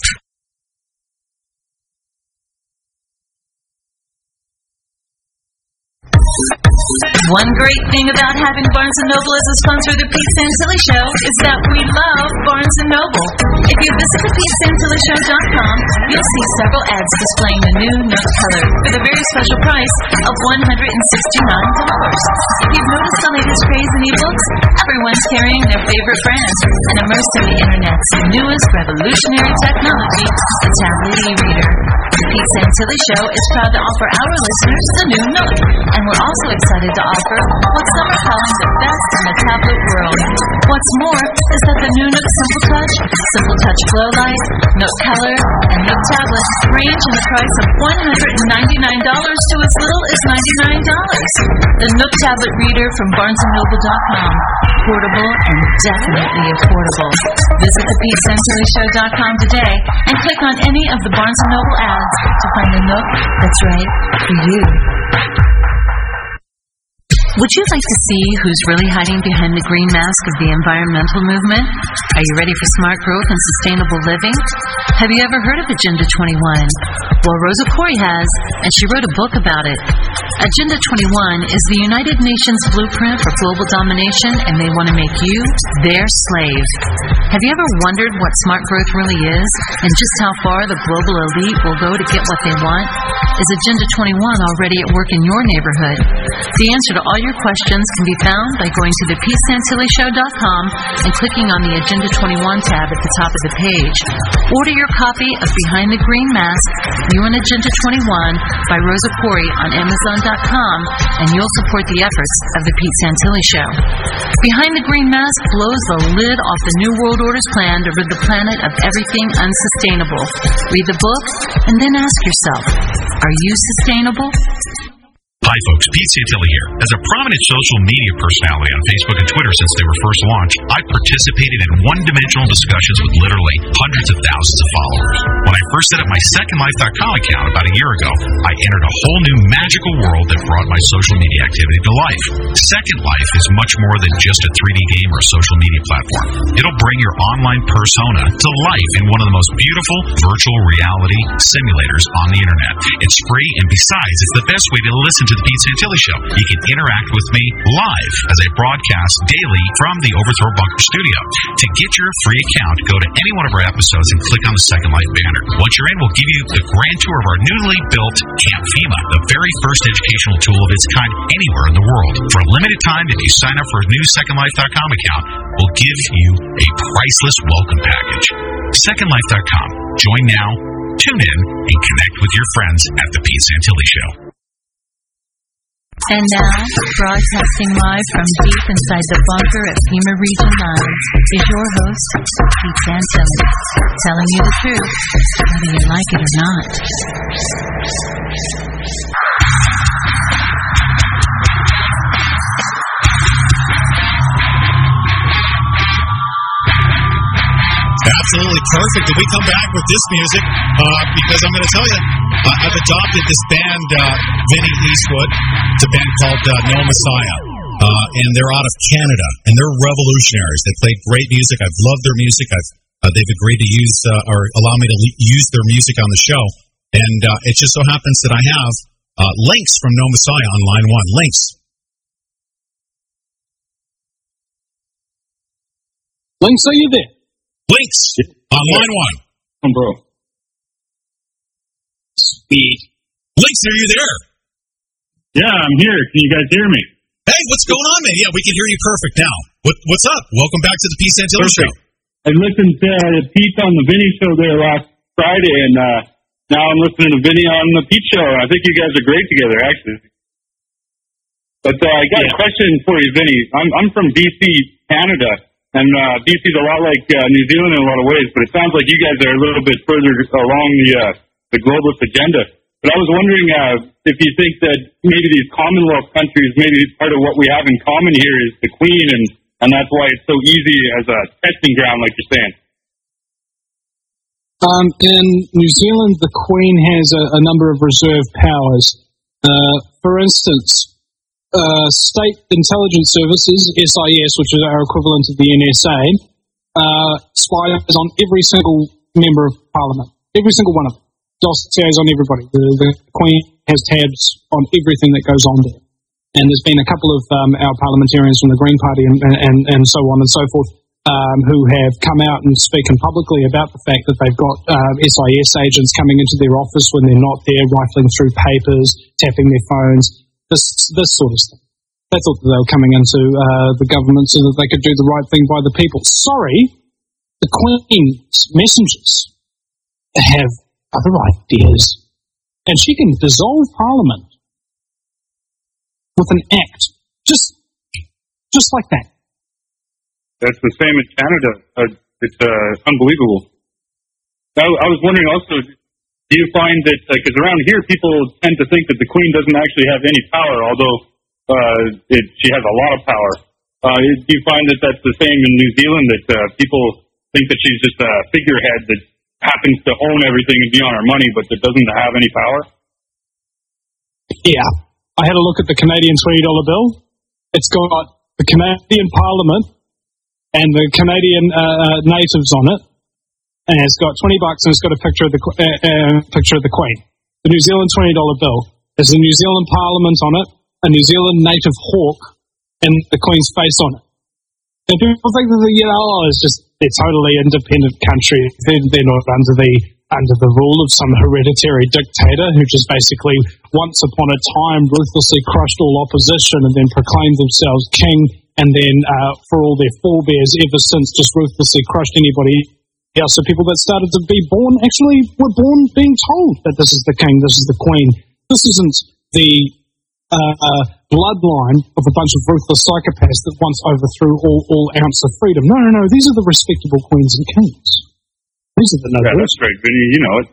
One great thing about having Barnes and Noble as a sponsor of the Pete Santilli Show is that we love Barnes and Noble. If you visit the pete santilli show dot com, you'll see several ads displaying the new Nook color for the very special price of one hundred sixty-nine dollars. If you've noticed the latest craze in ebooks, everyone's carrying their favorite brand and immersed in the Internet's newest revolutionary technology, the tablet e-reader. The Pete Santilli Show is proud to offer our listeners the new Nook, and we're also excited to offer what some are calling the best in the tablet world. What's more is that the new Nook Simple Touch, Simple Touch Glow Light, Nook Color, and Nook Tablet range in the price of one hundred ninety-nine dollars to as little as ninety-nine dollars. The Nook Tablet Reader from barnes and noble dot com. Portable and definitely affordable. Visit the pete santilli show dot com today and click on any of the Barnes and Noble ads to find the Nook that's right for you. Would you like to see who's really hiding behind the green mask of the environmental movement? Are you ready for smart growth and sustainable living? Have you ever heard of Agenda twenty-one? Well, Rosa Koire has, and she wrote a book about it. Agenda twenty-one is the United Nations blueprint for global domination, and they want to make you their slave. Have you ever wondered what smart growth really is, and just how far the global elite will go to get what they want? Is Agenda twenty-one already at work in your neighborhood? The answer to all your questions can be found by going to the pete santilli show dot com and clicking on the Agenda twenty-one tab at the top of the page. Order your copy of Behind the Green Mask, You and Agenda twenty-one by Rosa Koire on amazon dot com, and you'll support the efforts of the Pete Santilli Show. Behind the Green Mask blows the lid off the New World Order's plan to rid the planet of everything unsustainable. Read the book and then ask yourself, are you sustainable?
Hi folks, Pete Santilli here. As a prominent social media personality on Facebook and Twitter since they were first launched, I participated in one-dimensional discussions with literally hundreds of thousands of followers. When I first set up my second life dot com account about a year ago, I entered a whole new magical world that brought my social media activity to life. Second Life is much more than just a three D game or a social media platform. It'll bring your online persona to life in one of the most beautiful virtual reality simulators on the internet. It's free, and besides, it's the best way to listen to the Pete Santilli Show. You can interact with me live as I broadcast daily from the Overthrow Bunker studio. To get your free account, go to any one of our episodes and click on the Second Life banner. Once you're in, we'll give you the grand tour of our newly built Camp FEMA, the very first educational tool of its kind anywhere in the world. For a limited time, if you sign up for a new second life dot com account, we'll give you a priceless welcome package. second life dot com. Join now, tune in, and connect with your friends at the Pete Santilli Show.
And now, broadcasting live from deep inside the bunker at FEMA Region nine is your host, Pete Santilli, telling you the truth, whether you like it or not.
Absolutely perfect. Did we come back with this music? Uh, because I'm going to tell you, uh, I've adopted this band, uh, Vinnie Eastwood. It's a band called uh, No Messiah. Uh, and they're out of Canada. And they're revolutionaries. They play great music. I've loved their music. I've, uh, they've agreed to use uh, or allow me to le- use their music on the show. And uh, it just so happens that I have uh, links from No Messiah on line one. Links.
Links, are you there?
Links on line one.
Come, bro. Speed.
Links, are you there?
Yeah, I'm here. Can you guys hear me?
Hey, what's going on, man? Yeah, we can hear you perfect now. What, what's up? Welcome back to the Pete Santilli Show.
I listened to uh, Pete on the Vinny Show there last Friday, and uh, now I'm listening to Vinny on the Pete Show. I think you guys are great together, actually. But uh, I got yeah. a question for you, Vinny. I'm, I'm from B C, Canada. And uh, B C's a lot like uh, New Zealand in a lot of ways, but it sounds like you guys are a little bit further along the uh, the globalist agenda. But I was wondering uh, if you think that maybe these Commonwealth countries, maybe part of what we have in common here is the Queen, and, and that's why it's so easy as a testing ground, like you're saying.
Um, in New Zealand, the Queen has a, a number of reserve powers. Uh, for instance, uh, State Intelligence Services, S I S, which is our equivalent of the N S A, uh, spies on every single member of Parliament, every single one of them. Dossiers on everybody. The, the Queen has tabs on everything that goes on there. And there's been a couple of um, our parliamentarians from the Green Party and, and, and so on and so forth um, who have come out and spoken publicly about the fact that they've got uh, S I S agents coming into their office when they're not there, rifling through papers, tapping their phones, this this sort of stuff. They thought that they were coming into uh, the government so that they could do the right thing by the people. Sorry, the Queen's messengers have other ideas. And she can dissolve Parliament with an act, just just like that.
That's the same in Canada. Uh, it's uh, unbelievable. I, I was wondering also, do you find that, because uh, around here people tend to think that the Queen doesn't actually have any power, although uh, it, she has a lot of power. Uh, do you find that that's the same in New Zealand, that uh, people think that she's just a figurehead that happens to own everything and be on her money, but that doesn't have any power?
Yeah. I had a look at the Canadian twenty dollar bill. It's got the Canadian Parliament and the Canadian uh, natives on it. And it's got twenty bucks and it's got a picture of the uh, uh, picture of the Queen. The New Zealand twenty dollar bill has the New Zealand Parliament on it, a New Zealand native hawk, and the Queen's face on it. And people think that, you know, oh, it's just, they're totally independent country. They're, they're not under the under the rule of some hereditary dictator who just basically once upon a time ruthlessly crushed all opposition and then proclaimed themselves king, and then uh, for all their forebears ever since just ruthlessly crushed anybody else. So people that started to be born actually were born being told that this is the king, this is the queen. This isn't the uh, uh, bloodline of a bunch of ruthless psychopaths that once overthrew all, all ounce of freedom. No, no, no, these are the respectable queens and kings. These are the nobles.
Yeah, that's great, Vinny. You know it.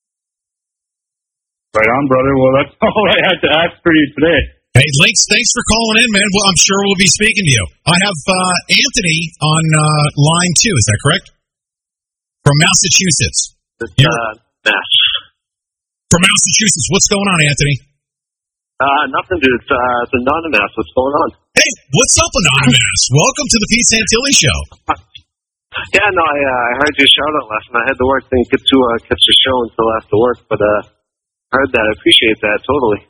Right on, brother. Well, that's all I had to ask for you today.
Hey, Links, thanks for calling in, man. Well, I'm sure we'll be speaking to you. I have uh, Anthony on uh, line two. Is that correct? From Massachusetts.
It's, uh, Mass.
From Massachusetts. What's going on, Anthony?
Uh, nothing, dude. It's, uh, it's Anonymous. What's going on?
Hey, what's up, Anonymous? Welcome to the Pete Santilli Show.
Yeah, no, I, uh, I heard your shout out last night. I had to work, didn't get to uh, catch the show until after work, but uh, I heard that. I appreciate that totally.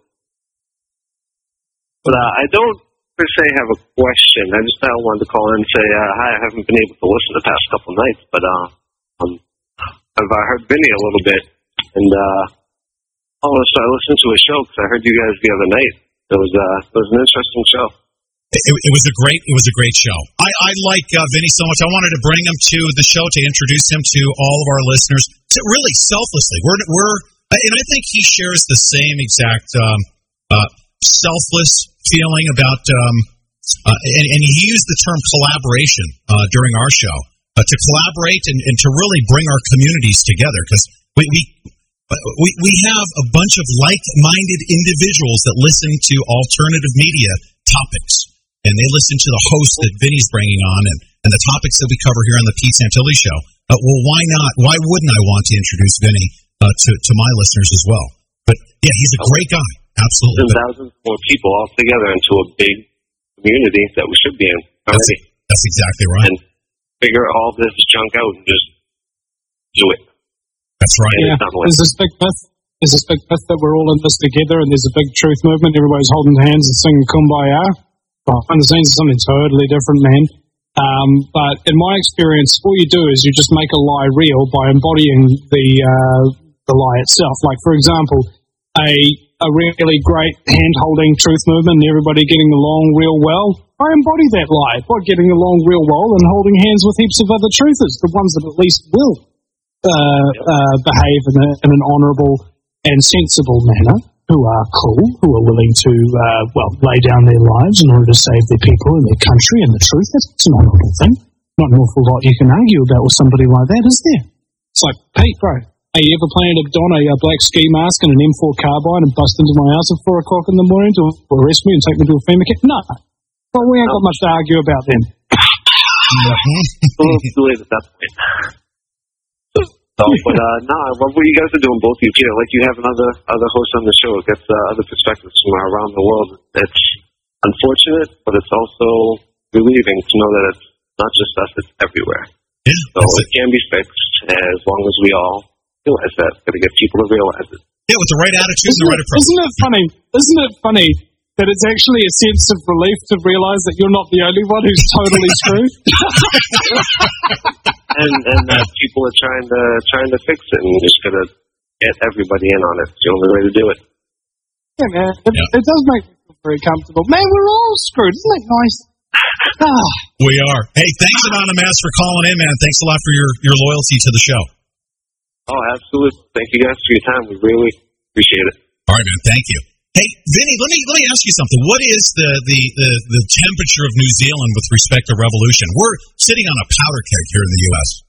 But uh, I don't per se have a question. I just uh, wanted to call in and say uh, hi. I haven't been able to listen the past couple nights, but uh, um, I've uh, heard Vinny a little bit, and uh, oh, so I listened to a show because I heard you guys the other night. It was uh, it was an interesting show.
It, it was a great, it was a great show. I, I like uh, Vinny so much. I wanted to bring him to the show to introduce him to all of our listeners. To really selflessly, we're we're, and I think he shares the same exact um, uh, selfless feeling about. Um, uh, and, and he used the term collaboration uh, during our show uh, to collaborate and, and to really bring our communities together, because we. we We we have a bunch of like-minded individuals that listen to alternative media topics, and they listen to the host that Vinny's bringing on, and, and the topics that we cover here on the Pete Santilli Show. Uh, well, why not? Why wouldn't I want to introduce Vinny uh, to to my listeners as well? But yeah, he's a great guy, absolutely.
Thousands more people all together into a big community that we should be in already.
That's, that's exactly right.
And figure all this junk out and just do it.
That's right.
Yeah. There's this big myth. There's this big myth that we're all in this together, and there's a big truth movement. Everybody's holding hands and singing Kumbaya. Behind the scenes is something totally different, man. Um, but in my experience, all you do is you just make a lie real by embodying the uh, the lie itself. Like, for example, a a really great hand-holding truth movement and everybody getting along real well. I embody that lie by getting along real well and holding hands with heaps of other truthers, the ones that at least will. Uh, uh, behave in, a, in an honourable and sensible manner, who are cool, who are willing to, uh, well, lay down their lives in order to save their people and their country and the truth. That's an honourable thing. Not an awful lot you can argue about with somebody like that, is there? It's like, hey, bro, hey, you ever planted a don a, a black ski mask and an M four carbine and bust into my house at four o'clock in the morning to arrest me and take me to a FEMA camp? No. Well, we ain't got much to argue about then.
It's a little too late at that point. So, but uh, no, I love what you guys are doing, both of you. You know, like you have another other host on the show. It gets uh, other perspectives from around the world. It's unfortunate, but it's also relieving to know that it's not just us; it's everywhere.
Yeah,
so it can be fixed as long as we all realize that. Got to get people to realize it.
Yeah, with the right attitude and the right approach.
Isn't it funny? Isn't it funny that it's actually a sense of relief to realize that you're not the only one who's totally screwed?
and and that people are trying to trying to fix it, and we're just gonna get everybody in on it. It's the only way to do it.
Yeah, man. It, yeah. it does make me feel very comfortable. Man, we're all screwed. Isn't that nice? Ah.
We are. Hey, thanks, Anonymous, for calling in, man. Thanks a lot for your, your loyalty to the show.
Oh, absolutely. Thank you guys for your time. We really appreciate it.
All right, man. Thank you. Hey, Vinny, let me let me ask you something. What is the, the, the, the temperature of New Zealand with respect to revolution? We're sitting on a powder keg here in the U S.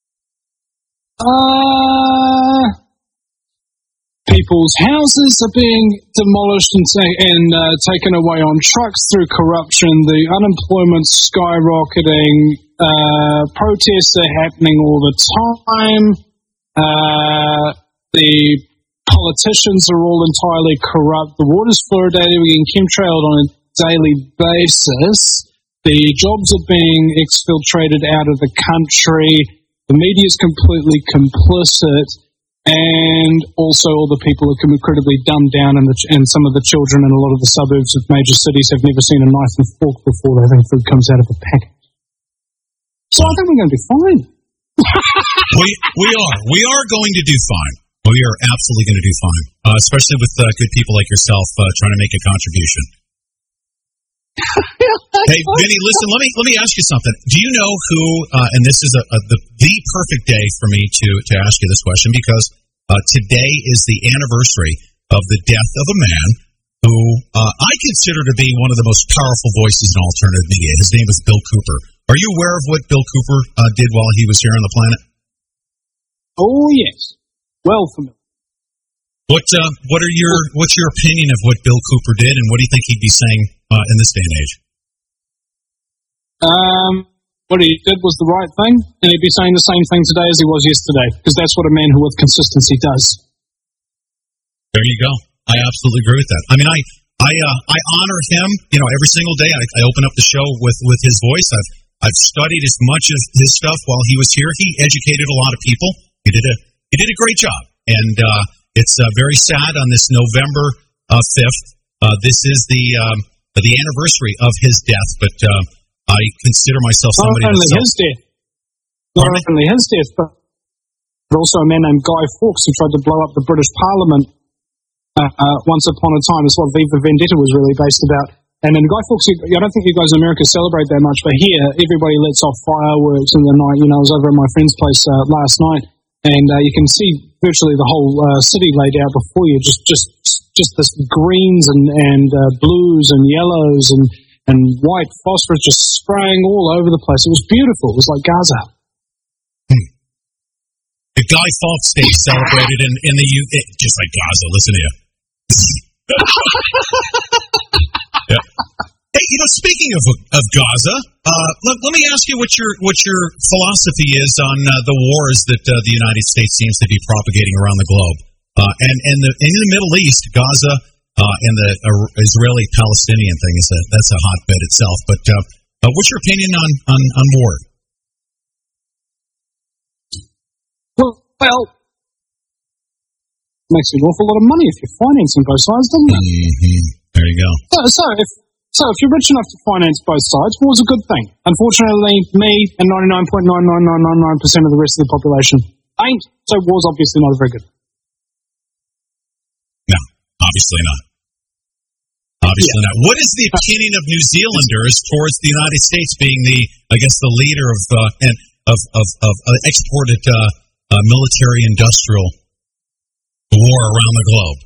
Uh, people's houses are being demolished and, ta- and uh, taken away on trucks through corruption. The unemployment's skyrocketing. Uh, protests are happening all the time. Uh, the politicians are all entirely corrupt. The water's fluoridated. We're getting chemtrailed on a daily basis. The jobs are being exfiltrated out of the country. The media's completely complicit. And also all the people are incredibly dumbed down, and, the, and some of the children in a lot of the suburbs of major cities have never seen a knife and fork before. They think food comes out of a packet. So I think we're going to be fine.
we we are. We are going to do fine. We are absolutely going to do fine, uh, especially with uh, good people like yourself uh, trying to make a contribution. Hey, Vinny, listen. Let me let me ask you something. Do you know who? Uh, and this is a, a, the the perfect day for me to to ask you this question, because uh, today is the anniversary of the death of a man who uh, I consider to be one of the most powerful voices in alternative media. His name is Bill Cooper. Are you aware of what Bill Cooper uh, did while he was here on the planet?
Oh yes, well familiar.
What uh, what are your what's your opinion of what Bill Cooper did, and what do you think he'd be saying uh, in this day and age?
Um, what he did was the right thing, and he'd be saying the same thing today as he was yesterday, because that's what a man who with consistency does.
There you go. I absolutely agree with that. I mean, I I uh, I honor him. You know, every single day I, I open up the show with, with his voice. I've I've studied as much of his stuff while he was here. He educated a lot of people. He did a he did a great job, and uh, it's uh, very sad on this November uh, fifth. Uh, this is the um, the anniversary of his death, but uh, I consider myself somebody.
Not only his death, not only his death, but also a man named Guy Fawkes who tried to blow up the British Parliament uh, uh, once upon a time. It's what V for Vendetta was really based about. And then Guy Fawkes, I don't think you guys in America celebrate that much, but here everybody lets off fireworks in the night. You know, I was over at my friend's place uh, last night, and uh, you can see virtually the whole uh, city laid out before you, just just just this greens and and uh, blues and yellows and and white phosphorus just spraying all over the place. It was beautiful. It was like Gaza.
Hmm. The Guy Fawkes Day celebrated in in the U K, just like Gaza. Listen to you. Yeah. Hey, you know, speaking of of Gaza, uh, let, let me ask you what your what your philosophy is on uh, the wars that uh, the United States seems to be propagating around the globe, uh, and and the in the Middle East, Gaza uh, and the uh, Israeli-Palestinian thing is a that's a hotbed itself. But uh, uh, what's your opinion on on, on war?
Well, well, makes an awful lot of money if you're financing both sides, doesn't it?
Mm-hmm. There you go.
So, so if so, if you're rich enough to finance both sides, war's a good thing. Unfortunately, me and ninety-nine point nine nine nine nine nine percent of the rest of the population ain't. So, war's obviously not very good.
No, obviously not. Obviously yeah. not. What is the opinion of New Zealanders towards the United States being the, I guess, the leader of uh, and of of, of uh, exported uh, uh, military-industrial war around the globe?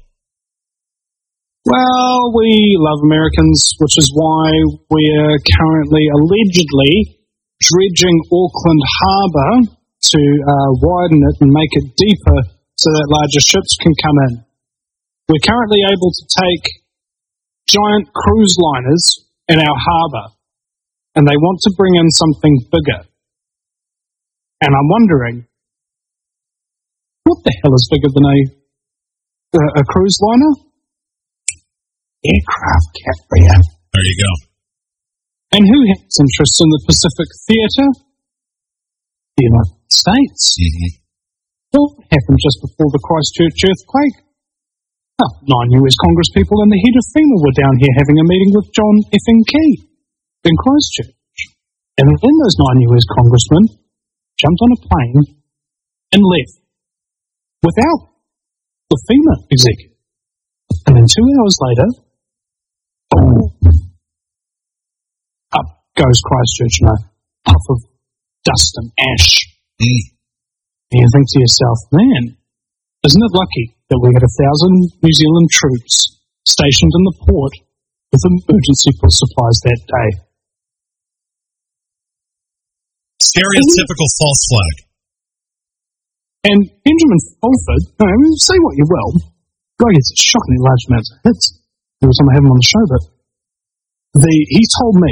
Well, we love Americans, which is why we're currently allegedly dredging Auckland Harbour to uh, widen it and make it deeper so that larger ships can come in. We're currently able to take giant cruise liners in our harbour, and they want to bring in something bigger. And I'm wondering, What the hell is bigger than a, a, a cruise liner? Aircraft carrier.
There you go.
And who has interest in the Pacific Theatre? The United States.
Mm-hmm.
What happened just before the Christchurch earthquake? Oh, nine U S congresspeople and the head of FEMA were down here having a meeting with John effing Key in Christchurch. And then those nine U S congressmen jumped on a plane and left without the FEMA executive. And then two hours later, oh, up goes Christchurch in a puff of dust and ash.
Mm.
And you think to yourself, man, isn't it lucky that we had a thousand New Zealand troops stationed in the port with emergency supplies that day?
Stereotypical mm-hmm. false flag.
And Benjamin Fulford, I mean, say what you will, God gets a shockingly large amount of hits every time I have him on the show, but the, he told me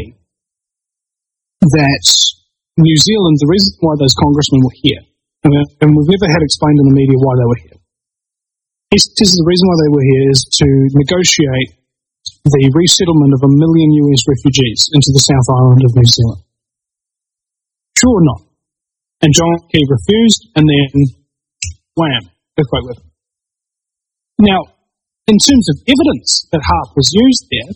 that New Zealand, the reason why those congressmen were here, and we've never had explained in the media why they were here. He says the reason why they were here is to negotiate the resettlement of a million U S refugees into the South Island of New Zealand. True or not? And John Key refused, and then wham, earthquake with him. Now, in terms of evidence that HARP was used there,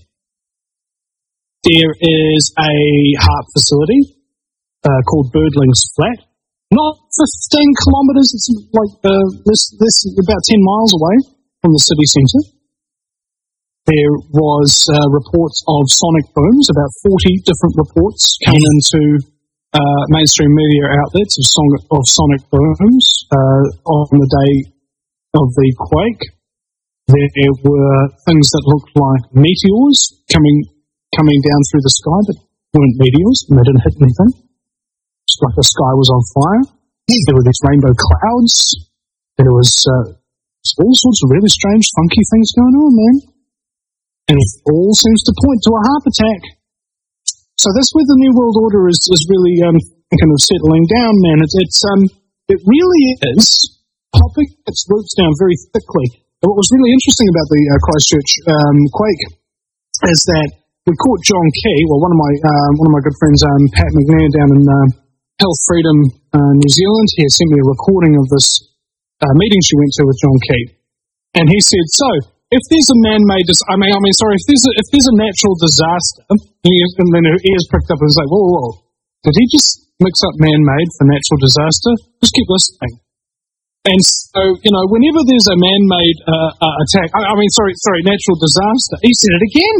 there is a HARP facility uh, called Birdlings Flat. Not fifteen kilometres, it's like uh, this, this about ten miles away from the city centre. There was uh, reports of sonic booms, about forty different reports came into uh, mainstream media outlets of, song, of sonic booms uh, on the day of the quake. There were things that looked like meteors coming coming down through the sky, but weren't meteors, and they didn't hit anything. It's like the sky was on fire. There were these rainbow clouds. There was uh, all sorts of really strange, funky things going on, man. And it all seems to point to a HARP attack. So that's where the New World Order is, is really um, kind of settling down, man. It's, it's um, it really is popping its roots down very thickly. And what was really interesting about the uh, Christchurch um, quake is that we caught John Key, well, one of my uh, one of my good friends, um, Pat McNair, down in uh, Health Freedom uh, New Zealand. He sent me a recording of this uh, meeting she went to with John Key, and he said, "So, if there's a man-made, dis- I mean, I mean, sorry, if there's a, if there's a natural disaster," he is, and then he is pricked up and say, "Whoa, whoa, whoa, did he just mix up man-made for natural disaster? Just keep listening." And so, you know, whenever there's a man-made uh, uh, attack, I, I mean, sorry, sorry, natural disaster, he said it again.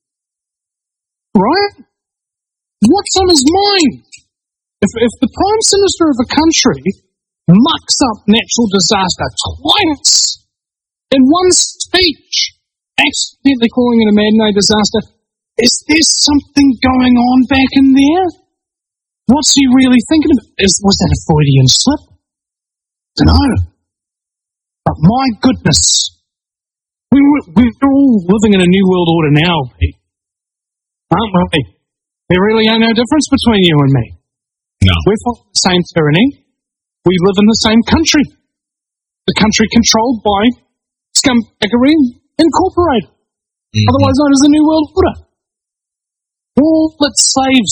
Right? What's on his mind? If, if the Prime Minister of a country mucks up natural disaster twice in one speech, accidentally calling it a man-made disaster, is there something going on back in there? What's he really thinking of? Is, was that a Freudian slip? I don't know. But my goodness, we, we're all living in a new world order now, Pete. Aren't we? There really ain't no difference between you and me.
No.
We're following the same tyranny. We live in the same country. The country controlled by Scumbaggery Incorporated, mm-hmm. otherwise known as the New World Order. All its slaves.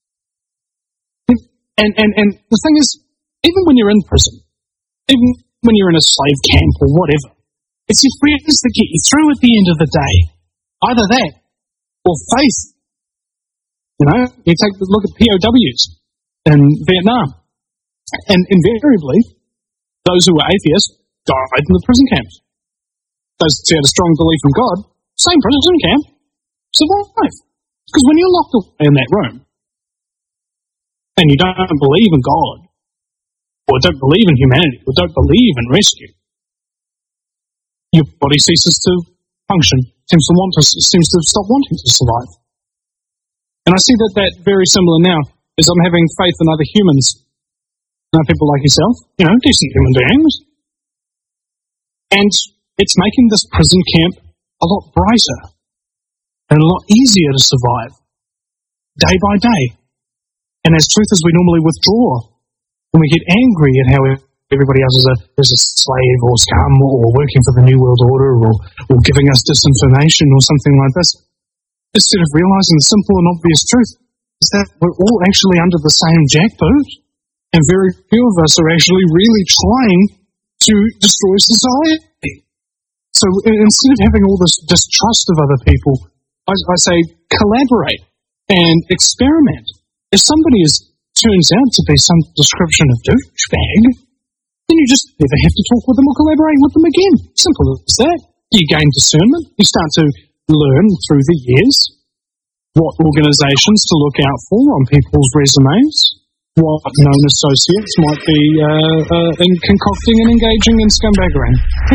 And, and, and the thing is, even when you're in prison, even when you're in a slave camp or whatever, it's your friends that get you through at the end of the day. Either that or faith. You know, you take a look at P O Ws in Vietnam. And invariably, those who were atheists died in the prison camps. Those who had a strong belief in God, same prison camp, survive. Because when you're locked away in that room, and you don't believe in God, or don't believe in humanity, or don't believe in rescue, your body ceases to function, seems to want to, seems to stop wanting to survive. And I see that that very similar now, as I'm having faith in other humans, you know, people like yourself, you know, decent human beings. And it's making this prison camp a lot brighter and a lot easier to survive, day by day. And as truth is, we normally withdraw, and we get angry at how everybody else is a, is a slave or scum or working for the New World Order or, or giving us disinformation or something like this. Instead of realizing the simple and obvious truth is that we're all actually under the same jackboot, and very few of us are actually really trying to destroy society. So instead of having all this distrust of other people, I, I say collaborate and experiment. If somebody is, turns out to be some description of douchebag, then you just never have to talk with them or collaborate with them again. Simple as that. You gain discernment. You start to learn through the years what organisations to look out for on people's resumes, what known associates might be uh, uh, in concocting and engaging in scumbaggery.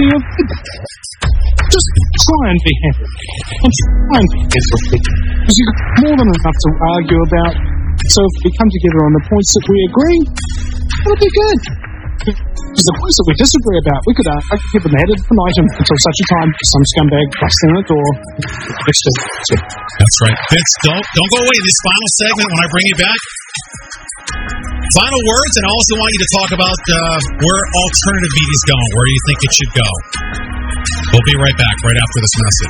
Just try and be happy. And try and be happy with people. Because you've got more than enough to argue about. So if we come together on the points that we agree, it'll be good. Because the points that we disagree about, we could uh, keep them added for item until such a time some scumbag busts in it or next to it.
That's right. Vince, don't, don't go away. This final segment, when I bring you back, final words, and I also want you to talk about uh, where alternative media is going, where you think it should go. We'll be right back, right after this message.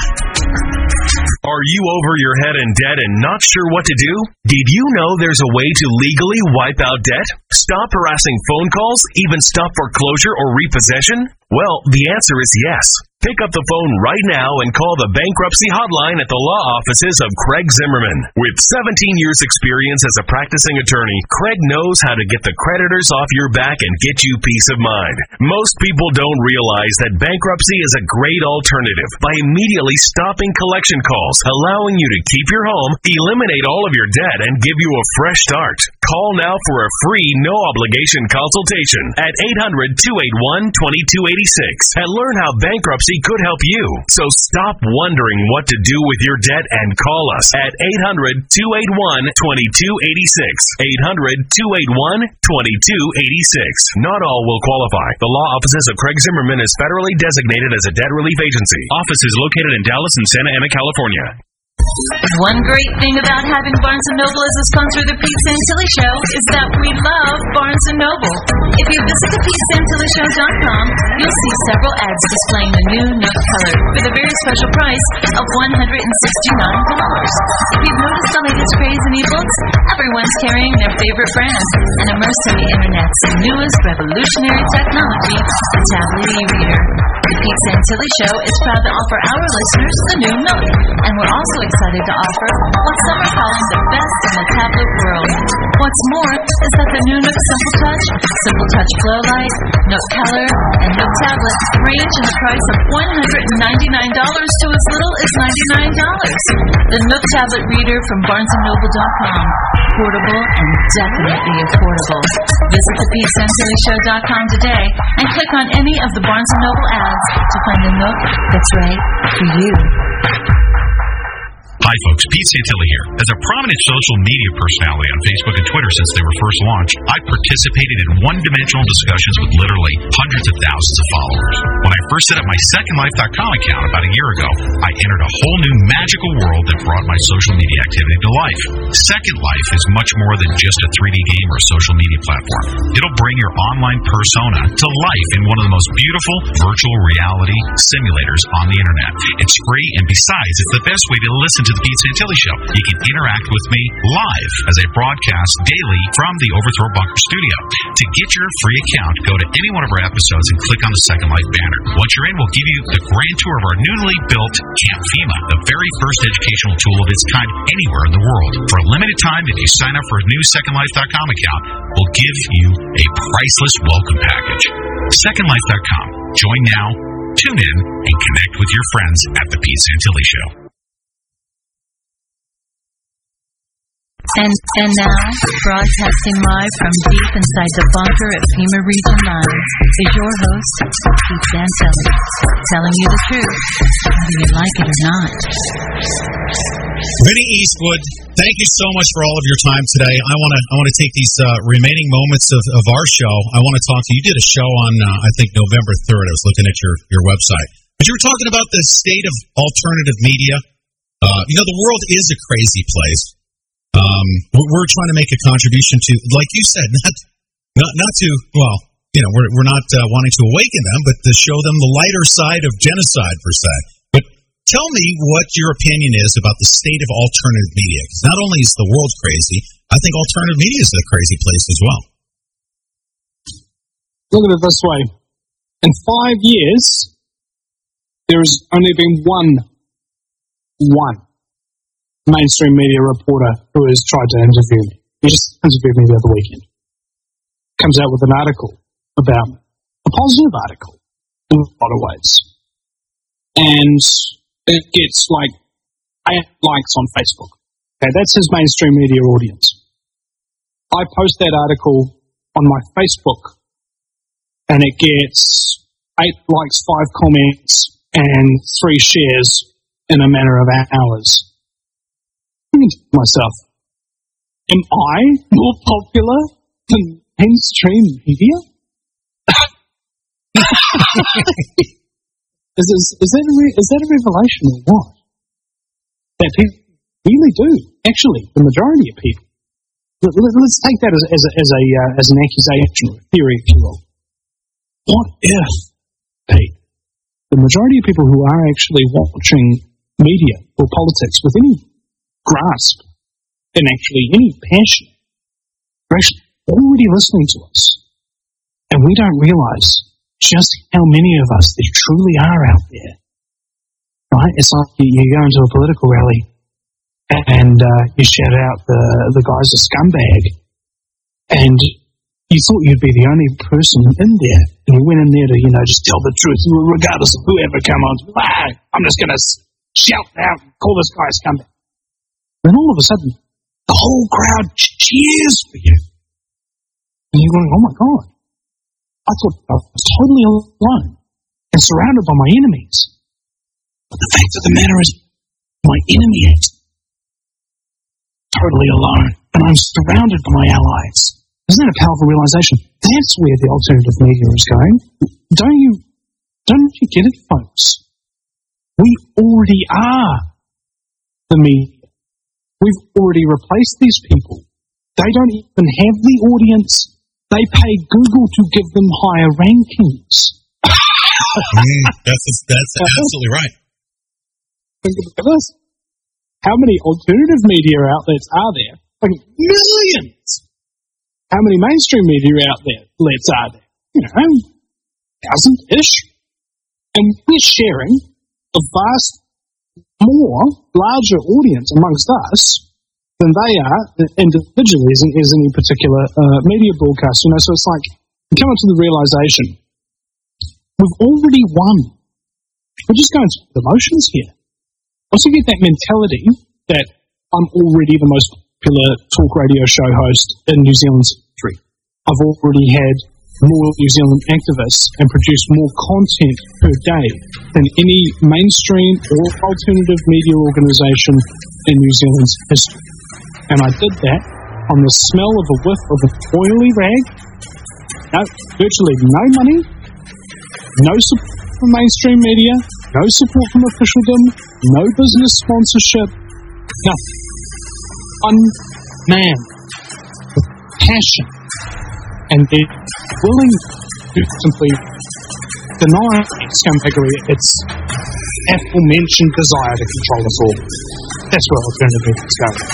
Are you over your head in debt and not sure what to do? Did you know there's a way to legally wipe out debt? Stop harassing phone calls? Even stop foreclosure or repossession? Well, the answer is yes. Pick up the phone right now and call the bankruptcy hotline at the law offices of Craig Zimmerman. With seventeen years experience as a practicing attorney, Craig knows how to get the creditors off your back and get you peace of mind. Most people don't realize that bankruptcy is a great alternative by immediately stopping collection calls, allowing you to keep your home, eliminate all of your debt, and give you a fresh start. Call now for a free, no-obligation consultation at eight hundred, two eight one, two two eight six and learn how bankruptcy could help you. So stop wondering what to do with your debt and call us at eight hundred, two eight one, two two eight six. eight hundred, two eight one, two two eight six. Not all will qualify. The law offices of Craig Zimmerman is federally designated as a debt relief agency. Office is located in Dallas and Santa Ana, California.
One great thing about having Barnes and Noble as a sponsor of the Pete Santilli Show is that we love Barnes and Noble. If you visit the pete santilli show dot com, you'll see several ads displaying the new Nook color for the very special price of one hundred sixty-nine dollars. If you've noticed the latest craze in ebooks, everyone's carrying their favorite brand and immersed in the Internet's newest revolutionary technology, the tablet e-reader. The Pete Santilli Show is proud to offer our listeners the new Nook, and we're also excited to offer what some are calling the best in the tablet world. What's more is that the new Nook Simple Touch, Simple Touch Flow Light, Nook Color, and Nook Tablet range in the price of one hundred ninety-nine dollars to as little as ninety-nine dollars. The Nook Tablet Reader from barnes and noble dot com. Portable and definitely affordable. Visit the pete santilli show dot com today and click on any of the Barnes and Noble ads to find the Nook that's right for you.
Hi folks, Pete Santilli here. As a prominent social media personality on Facebook and Twitter since they were first launched, I participated in one-dimensional discussions with literally hundreds of thousands of followers. When I first set up my second life dot com account about a year ago, I entered a whole new magical world that brought my social media activity to life. Second Life is much more than just a three D game or social media platform. It'll bring your online persona to life in one of the most beautiful virtual reality simulators on the internet. It's free, and besides, it's the best way to listen to the Pete Santilli Show. You can interact with me live as I broadcast daily from the Overthrow Bunker studio. To get your free account, go to any one of our episodes and click on the Second Life banner. Once you're in, we'll give you the grand tour of our newly built Camp FEMA, the very first educational tool of its kind anywhere in the world. For a limited time, if you sign up for a new second life dot com account, we'll give you a priceless welcome package. second life dot com. Join now, tune in, and connect with your friends at the Pete Santilli Show.
And, and now, broadcasting live from deep inside the bunker at FEMA Region nine is your host, Pete Santilli, telling you the truth, whether you like it or not.
Vinny Eastwood, thank you so much for all of your time today. I want to I want to take these uh, remaining moments of, of our show. I want to talk to you. You did a show on, uh, I think, November third. I was looking at your, your website. But you were talking about the state of alternative media. Uh, you know, the world is a crazy place. Um, we're trying to make a contribution to, like you said, not, not, not to, well, you know, we're, we're not uh, wanting to awaken them, but to show them the lighter side of genocide, per se. But tell me what your opinion is about the state of alternative media. Because not only is the world crazy, I think alternative media is a crazy place as well.
Look at it this way. In five years, there has only been one, one mainstream media reporter who has tried to interview me. He just interviewed me the other weekend. Comes out with an article about me. A positive article in a lot of ways. And it gets like eight likes on Facebook. Okay, that's his mainstream media audience. I post that article on my Facebook and it gets eight likes, five comments, and three shares in a matter of hours. I'm thinking to myself, am I more popular than mainstream media? is, is, is, that a re, is that a revelation or what? That people really do, actually, the majority of people. Let, let, let's take that as, as, a, as, a, uh, as an accusation or a theory, if you will. What if, Pete, the majority of people who are actually watching media or politics with any grasp and actually any passion are actually already listening to us, and we don't realise just how many of us there truly are out there, right? It's like you, you go into a political rally and uh, you shout out the, the guy's a scumbag, and you thought you'd be the only person in there, and you went in there to, you know, just tell the truth, regardless of whoever come on. Ah, I'm just going to shout out and call this guy a scumbag. Then all of a sudden, the whole crowd cheers for you. And you're going, oh my God, I thought I was totally alone and surrounded by my enemies. But the fact of the matter is, my enemy is totally alone, and I'm surrounded by my allies. Isn't that a powerful realization? That's where the alternative media is going. Don't you, don't you get it, folks? We already are the media. We've already replaced these people. They don't even have the audience. They pay Google to give them higher rankings.
mm, that's that's absolutely right.
Think about this. How many alternative media outlets are there? Like millions. How many mainstream media outlets are there? You know, thousand-ish. And we're sharing a vast, more, larger audience amongst us than they are individually as in, as any particular uh, media broadcast. You know, so it's like, you come up to the realization, we've already won. We're just going through the motions here. Once you get that mentality that I'm already the most popular talk radio show host in New Zealand's history, I've already had more New Zealand activists and produced more content per day than any mainstream or alternative media organisation in New Zealand's history. And I did that on the smell of a whiff of an oily rag, no, virtually no money, no support from mainstream media, no support from officialdom, no business sponsorship, nothing. One man with passion, and they're willing to simply deny scumbaggery its aforementioned desire to control us all. That's where alternative media is going.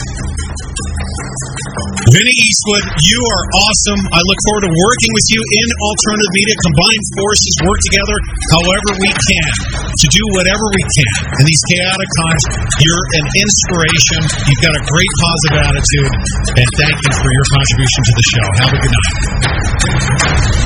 Vinny Eastwood, you are awesome. I look forward to working with you in alternative media, combining forces, work together however we can to do whatever we can. In these chaotic times, you're an inspiration. You've got a great positive attitude, and thank you for your contribution to the show. Have a good night.